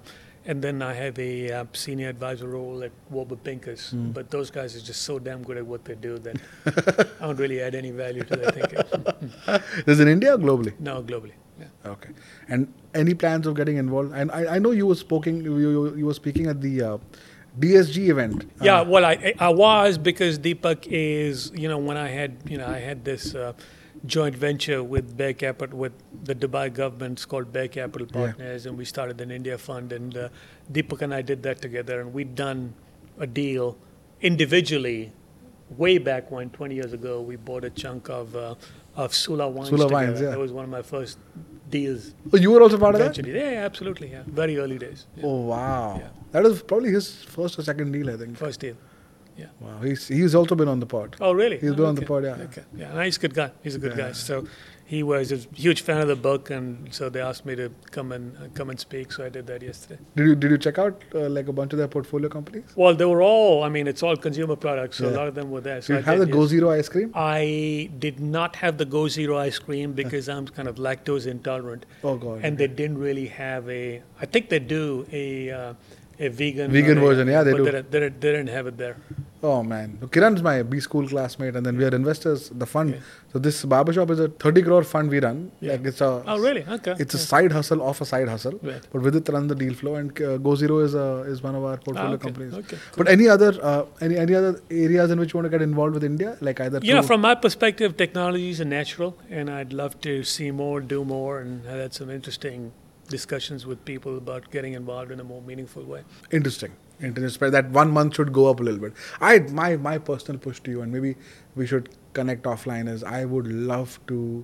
and then I have a uh, senior advisor role at Warburg Pincus. Mm. But those guys are just so damn good at what they do that I don't really add any value to their thinking. Is it in India or globally? No, globally. Yeah. Okay. And any plans of getting involved? And I, I know you were speaking you, you, you were speaking at the uh, D S G event. Yeah, Uh, well, I I was because Deepak is, you know, when I had, you know, I had this uh, joint venture with Bear Capital, with the Dubai government, it's called Bear Capital Yeah. Partners, and we started an India fund, and uh, Deepak and I did that together, and we'd done a deal individually way back when, twenty years ago. We bought a chunk of uh, of Sula wines Sula together. wines, yeah. That was one of my first deals. oh, you were also part of that? Eventually, yeah, yeah, absolutely, yeah, very early days. Yeah. Oh, wow. Yeah. That was probably his first or second deal, I think. First deal. Wow. He's, he's also been on the pod. Oh, really? He's Oh, been on the okay. pod, yeah. Okay. Yeah, no, he's a good guy. He's a good Yeah. guy. So he was a huge fan of the book, and so they asked me to come and uh, come and speak. So I did that yesterday. Did you did you check out uh, like a bunch of their portfolio companies? Well, they were all. I mean, it's all consumer products, so Yeah. a lot of them were there. So Did you I have did, the Go yes. Zero ice cream? I did not have the Go Zero ice cream because I'm kind of lactose intolerant, Oh, God. and they didn't really have a. I think they do a. Uh, a vegan Vegan or a- version, yeah, they but do. They, didn't- they, didn't- they didn't have it there. Oh, man. So Kiran's my B school classmate, and then we are investors, the fund. Yeah. So this barbershop is a thirty crore fund we run. Yeah. Like it's a Oh, really? Okay. it's a Yeah. side hustle off a side hustle. Right. But with it run the deal flow, and uh, Go Zero is a, is one of our portfolio Ah, okay. companies. Okay. But any other uh, any any other areas in which you want to get involved with India, like either You know, through- from my perspective, technologies are natural, and I'd love to see more, do more, and I had some interesting discussions with people about getting involved in a more meaningful way. interesting, interesting. That one month should go up a little bit. I my my personal push to you, and maybe we should connect offline. Is I would love to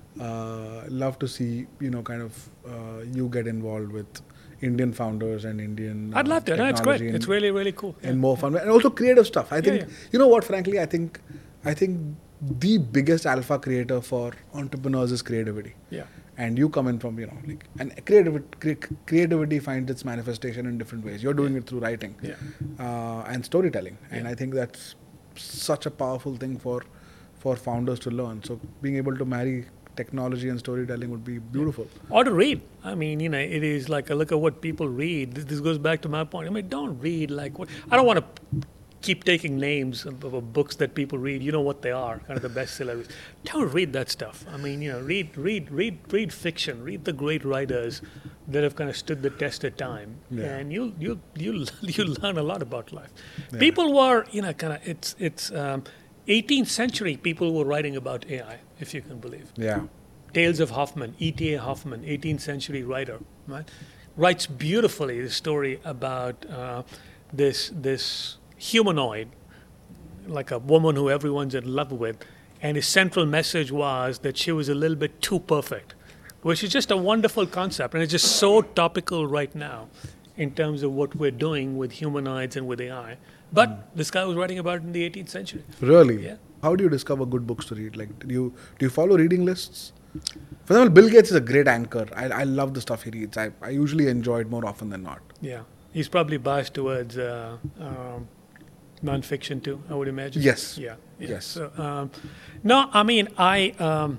uh, love to see you know kind of uh, you get involved with Indian founders and Indian. I'd uh, love to. No, it's great. technology It's and- really, really cool. and more fun and also creative stuff. I Yeah, think yeah. you know what, frankly, I think I think the biggest alpha creator for entrepreneurs is creativity. Yeah. And you come in from you know like and creativity cre- creativity finds its manifestation in different ways. You're doing it through writing Yeah. uh, and storytelling, and Yeah. I think that's such a powerful thing for for founders to learn. So being able to marry technology and storytelling would be beautiful. Or to read. I mean, you know, it is like, I look at what people read. This, this goes back to my point. I mean, don't read like what. I don't want to keep taking names of, of books that people read. You know what they are, kind of the bestsellers. Don't read that stuff. I mean, you know, read, read, read, read fiction. Read the great writers that have kind of stood the test of time, Yeah. and you'll you'll you'll you'll learn a lot about life. Yeah. People were, you know, kind of it's it's um, eighteenth century people were writing about A I, if you can believe. Yeah. Tales of Hoffman, E T A Hoffman, eighteenth century writer, right? Writes beautifully the story about uh, this this humanoid, like a woman who everyone's in love with, and his central message was that she was a little bit too perfect, which is just a wonderful concept, and it's just so topical right now in terms of what we're doing with humanoids and with A I. But Mm. this guy was writing about it in the eighteenth century. Really? Yeah. How do you discover good books to read? Like, do you do you follow reading lists? For example, Bill Gates is a great anchor. I, I love the stuff he reads. I, I usually enjoy it more often than not. Yeah, he's probably biased towards uh, um, nonfiction too, I would imagine. Yes. Yeah. yeah. Yes. So, um, no, I mean, I um,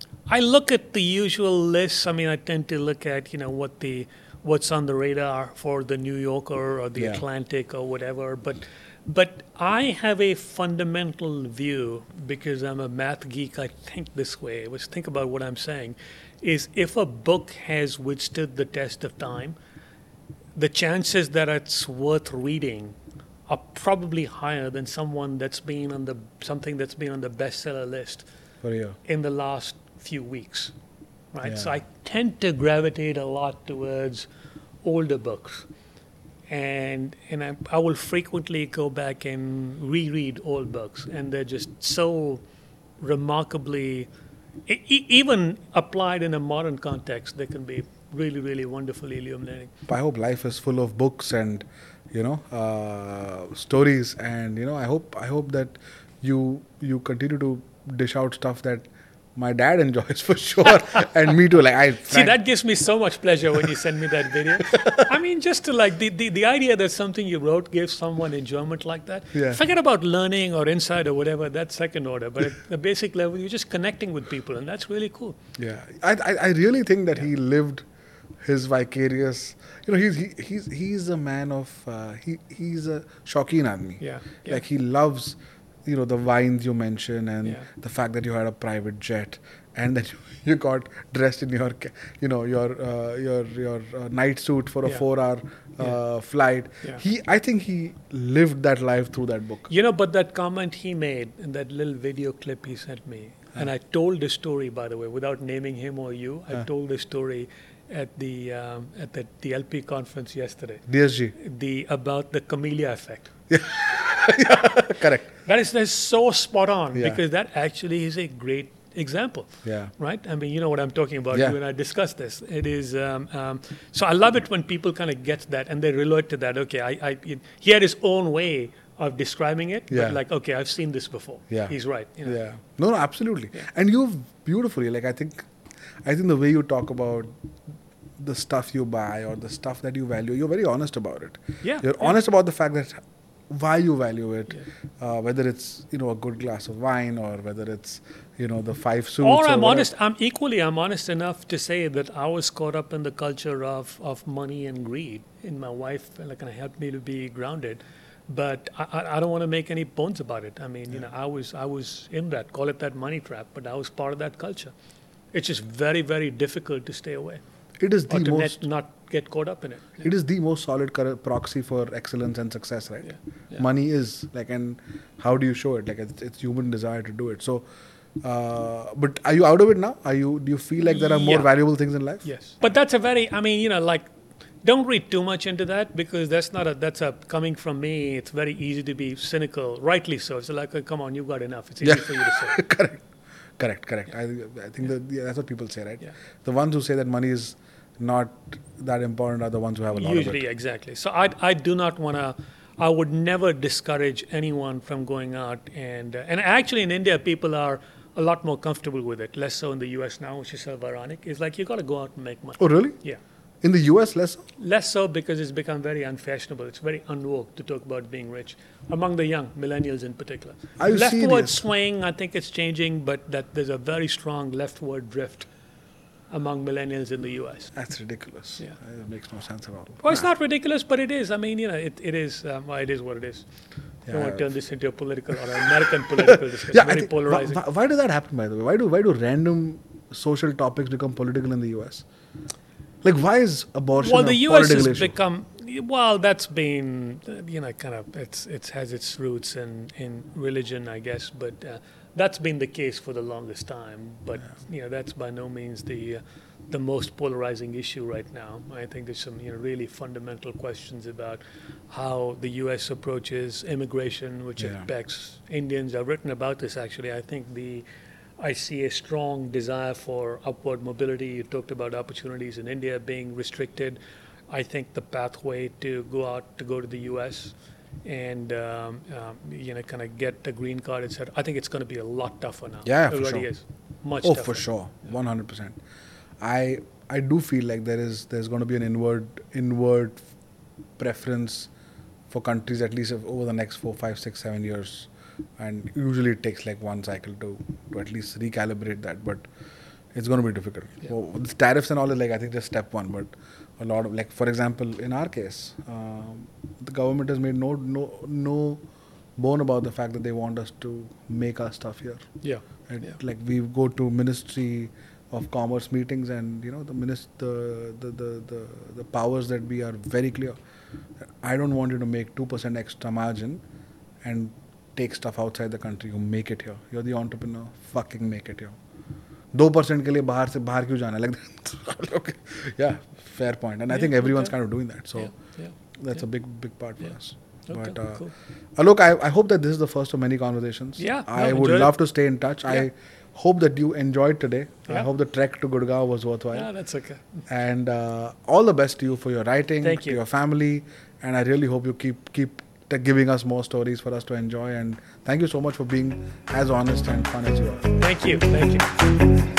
I look at the usual lists. I mean, I tend to look at you know what the what's on the radar for the New Yorker or the Yeah. Atlantic or whatever. But but I have a fundamental view, because I'm a math geek. I think this way. I was think about what I'm saying. Is if a book has withstood the test of time, the chances that it's worth reading are probably higher than someone that's been on the something that's been on the bestseller list For you. in the last few weeks, right? So Yeah. I tend to gravitate a lot towards older books, and and I, I will frequently go back and reread old books, and they're just so remarkably, e- e- even applied in a modern context, they can be really, really wonderfully illuminating. I hope life is full of books and you know uh, stories, and you know I hope I hope that you you continue to dish out stuff that my dad enjoys for sure, and me too. Like I See, that gives me so much pleasure when you send me that video. I mean, just to like the, the, the idea that something you wrote gives someone enjoyment like that. Yeah. Forget about learning or insight or whatever, that's second order. But at the basic level, you're just connecting with people, and that's really cool. Yeah, I I, I really think that he lived his vicarious, you know, he's he, he's he's a man of uh, he he's a shauqeen aadmi. Yeah, yeah. Like he loves, you know, the wines you mention and Yeah. the fact that you had a private jet and that you, you got dressed in your, ca- you know, your uh, your your uh, night suit for a Yeah. four-hour uh, Yeah. flight. Yeah. He, I think he lived that life through that book. You know, but that comment he made in that little video clip he sent me, and I told the story, by the way, without naming him or you. I Huh. told the story at the um, at the, the L P conference yesterday. D S G. The about the camellia effect. Correct. That is that's so spot on Yeah. because that actually is a great example. Yeah. Right? I mean, you know what I'm talking about. Yeah. You and I discussed this. It is um, um, so I love it when people kind of get that and they relate to that. Okay, I, I it, he had his own way of describing it, Yeah. but like, okay, I've seen this before. Yeah. He's right. You know? Yeah. No, no, absolutely. Yeah. And you've beautifully, like I think, I think the way you talk about the stuff you buy or the stuff that you value, you're very honest about it. Yeah, You're yeah. honest about the fact that why you value it, Yeah. uh, whether it's, you know, a good glass of wine or whether it's, you know, the five suits. Or I'm whatever. honest. I'm equally. I'm honest enough to say that I was caught up in the culture of, of money and greed. And my wife like kind of helped me to be grounded. But I, I, I don't want to make any bones about it. I mean, you know, I was I was in that. Call it that money trap. But I was part of that culture. It's just very very difficult to stay away It is or the to most. net, not get caught up in it. It is the most solid cor- proxy for excellence and success, right? Yeah, yeah. Money is like, and how do you show it? Like, it's, it's human desire to do it. So, uh, but are you out of it now? Are you? Do you feel like there are more Yeah. valuable things in life? Yes, but that's a very. I mean, you know, like, don't read too much into that because that's not a. That's a coming from me. It's very easy to be cynical, rightly so. It's like, oh, come on, you've got enough. It's easy Yeah. for you to say. correct, correct, correct. I, I think that yeah, that's what people say, right? Yeah. The ones who say that money is not that important are the ones who have a lot Usually, of it. exactly. So I, I do not want to. I would never discourage anyone from going out and uh, and actually in India people are a lot more comfortable with it. Less so in the U S now, which is sort of ironic. It's like you got to go out and make money. Oh, really? Yeah. In the U S, less so? Less so because it's become very unfashionable. It's very unwoke to talk about being rich among the young millennials in particular. Are you Leftward serious? swing, I think it's changing, but that there's a very strong leftward drift among millennials in the U S. That's ridiculous. Yeah. It makes no sense at all. Well, it's not ridiculous, but it is. I mean, you know, it, it is. Um, well, it is what it is. I don't Yeah. want to turn this into a political or an American political discussion. Yeah, I very think, polarizing. why, why does that happen, by the way? Why do why do random social topics become political in the U S? Like, why is abortion Well, a the U S political has issue? become well. That's been uh, you know kind of it's it has its roots in in religion, I guess, but uh, that's been the case for the longest time. But you know that's by no means the uh, the most polarizing issue right now. I think there's some you know really fundamental questions about how the U S approaches immigration, which Yeah. affects Indians. I've written about this actually. I think the I see a strong desire for upward mobility. You talked about opportunities in India being restricted. I think the pathway to go out to go to the U S and um, um, you know kind of get a green card, et cetera. I think it's going to be a lot tougher now. Yeah, it for already sure. is. Much Oh, tougher. for sure, one hundred percent. I I do feel like there is there's going to be an inward inward preference for countries at least over the next four, five, six, seven years, and usually it takes like one cycle to to at least recalibrate that. But it's going to be difficult. Yeah. Well, the tariffs and all is like I think just step one, but a lot of like for example in our case, um, the government has made no no no bone about the fact that they want us to make our stuff here. Yeah. Right? Yeah. Like we go to Ministry of Commerce meetings, and you know the minist- the, the, the, the, the powers that be are very clear. I don't want you to make two percent extra margin and take stuff outside the country. You make it here. You're the entrepreneur. Fucking make it here. two percent के लिए बाहर से बाहर क्यों जाना? Like, okay, yeah, fair point. And I Yeah, think everyone's okay. kind of doing that. So Yeah. Yeah. that's yeah. a big big part for Yeah. us. Okay, But uh, cool. Alok, I, I hope that this is the first of many conversations. Yeah, I no, would enjoyed love it. to stay in touch. Yeah. I hope that you enjoyed today. I Yeah. hope the trek to Gurgaon was worthwhile. Yeah, that's okay. And uh, all the best to you for your writing, Thank to you. your family, and I really hope you keep keep t- giving us more stories for us to enjoy. And thank you so much for being as honest and fun as you are. Thank you. Thank you.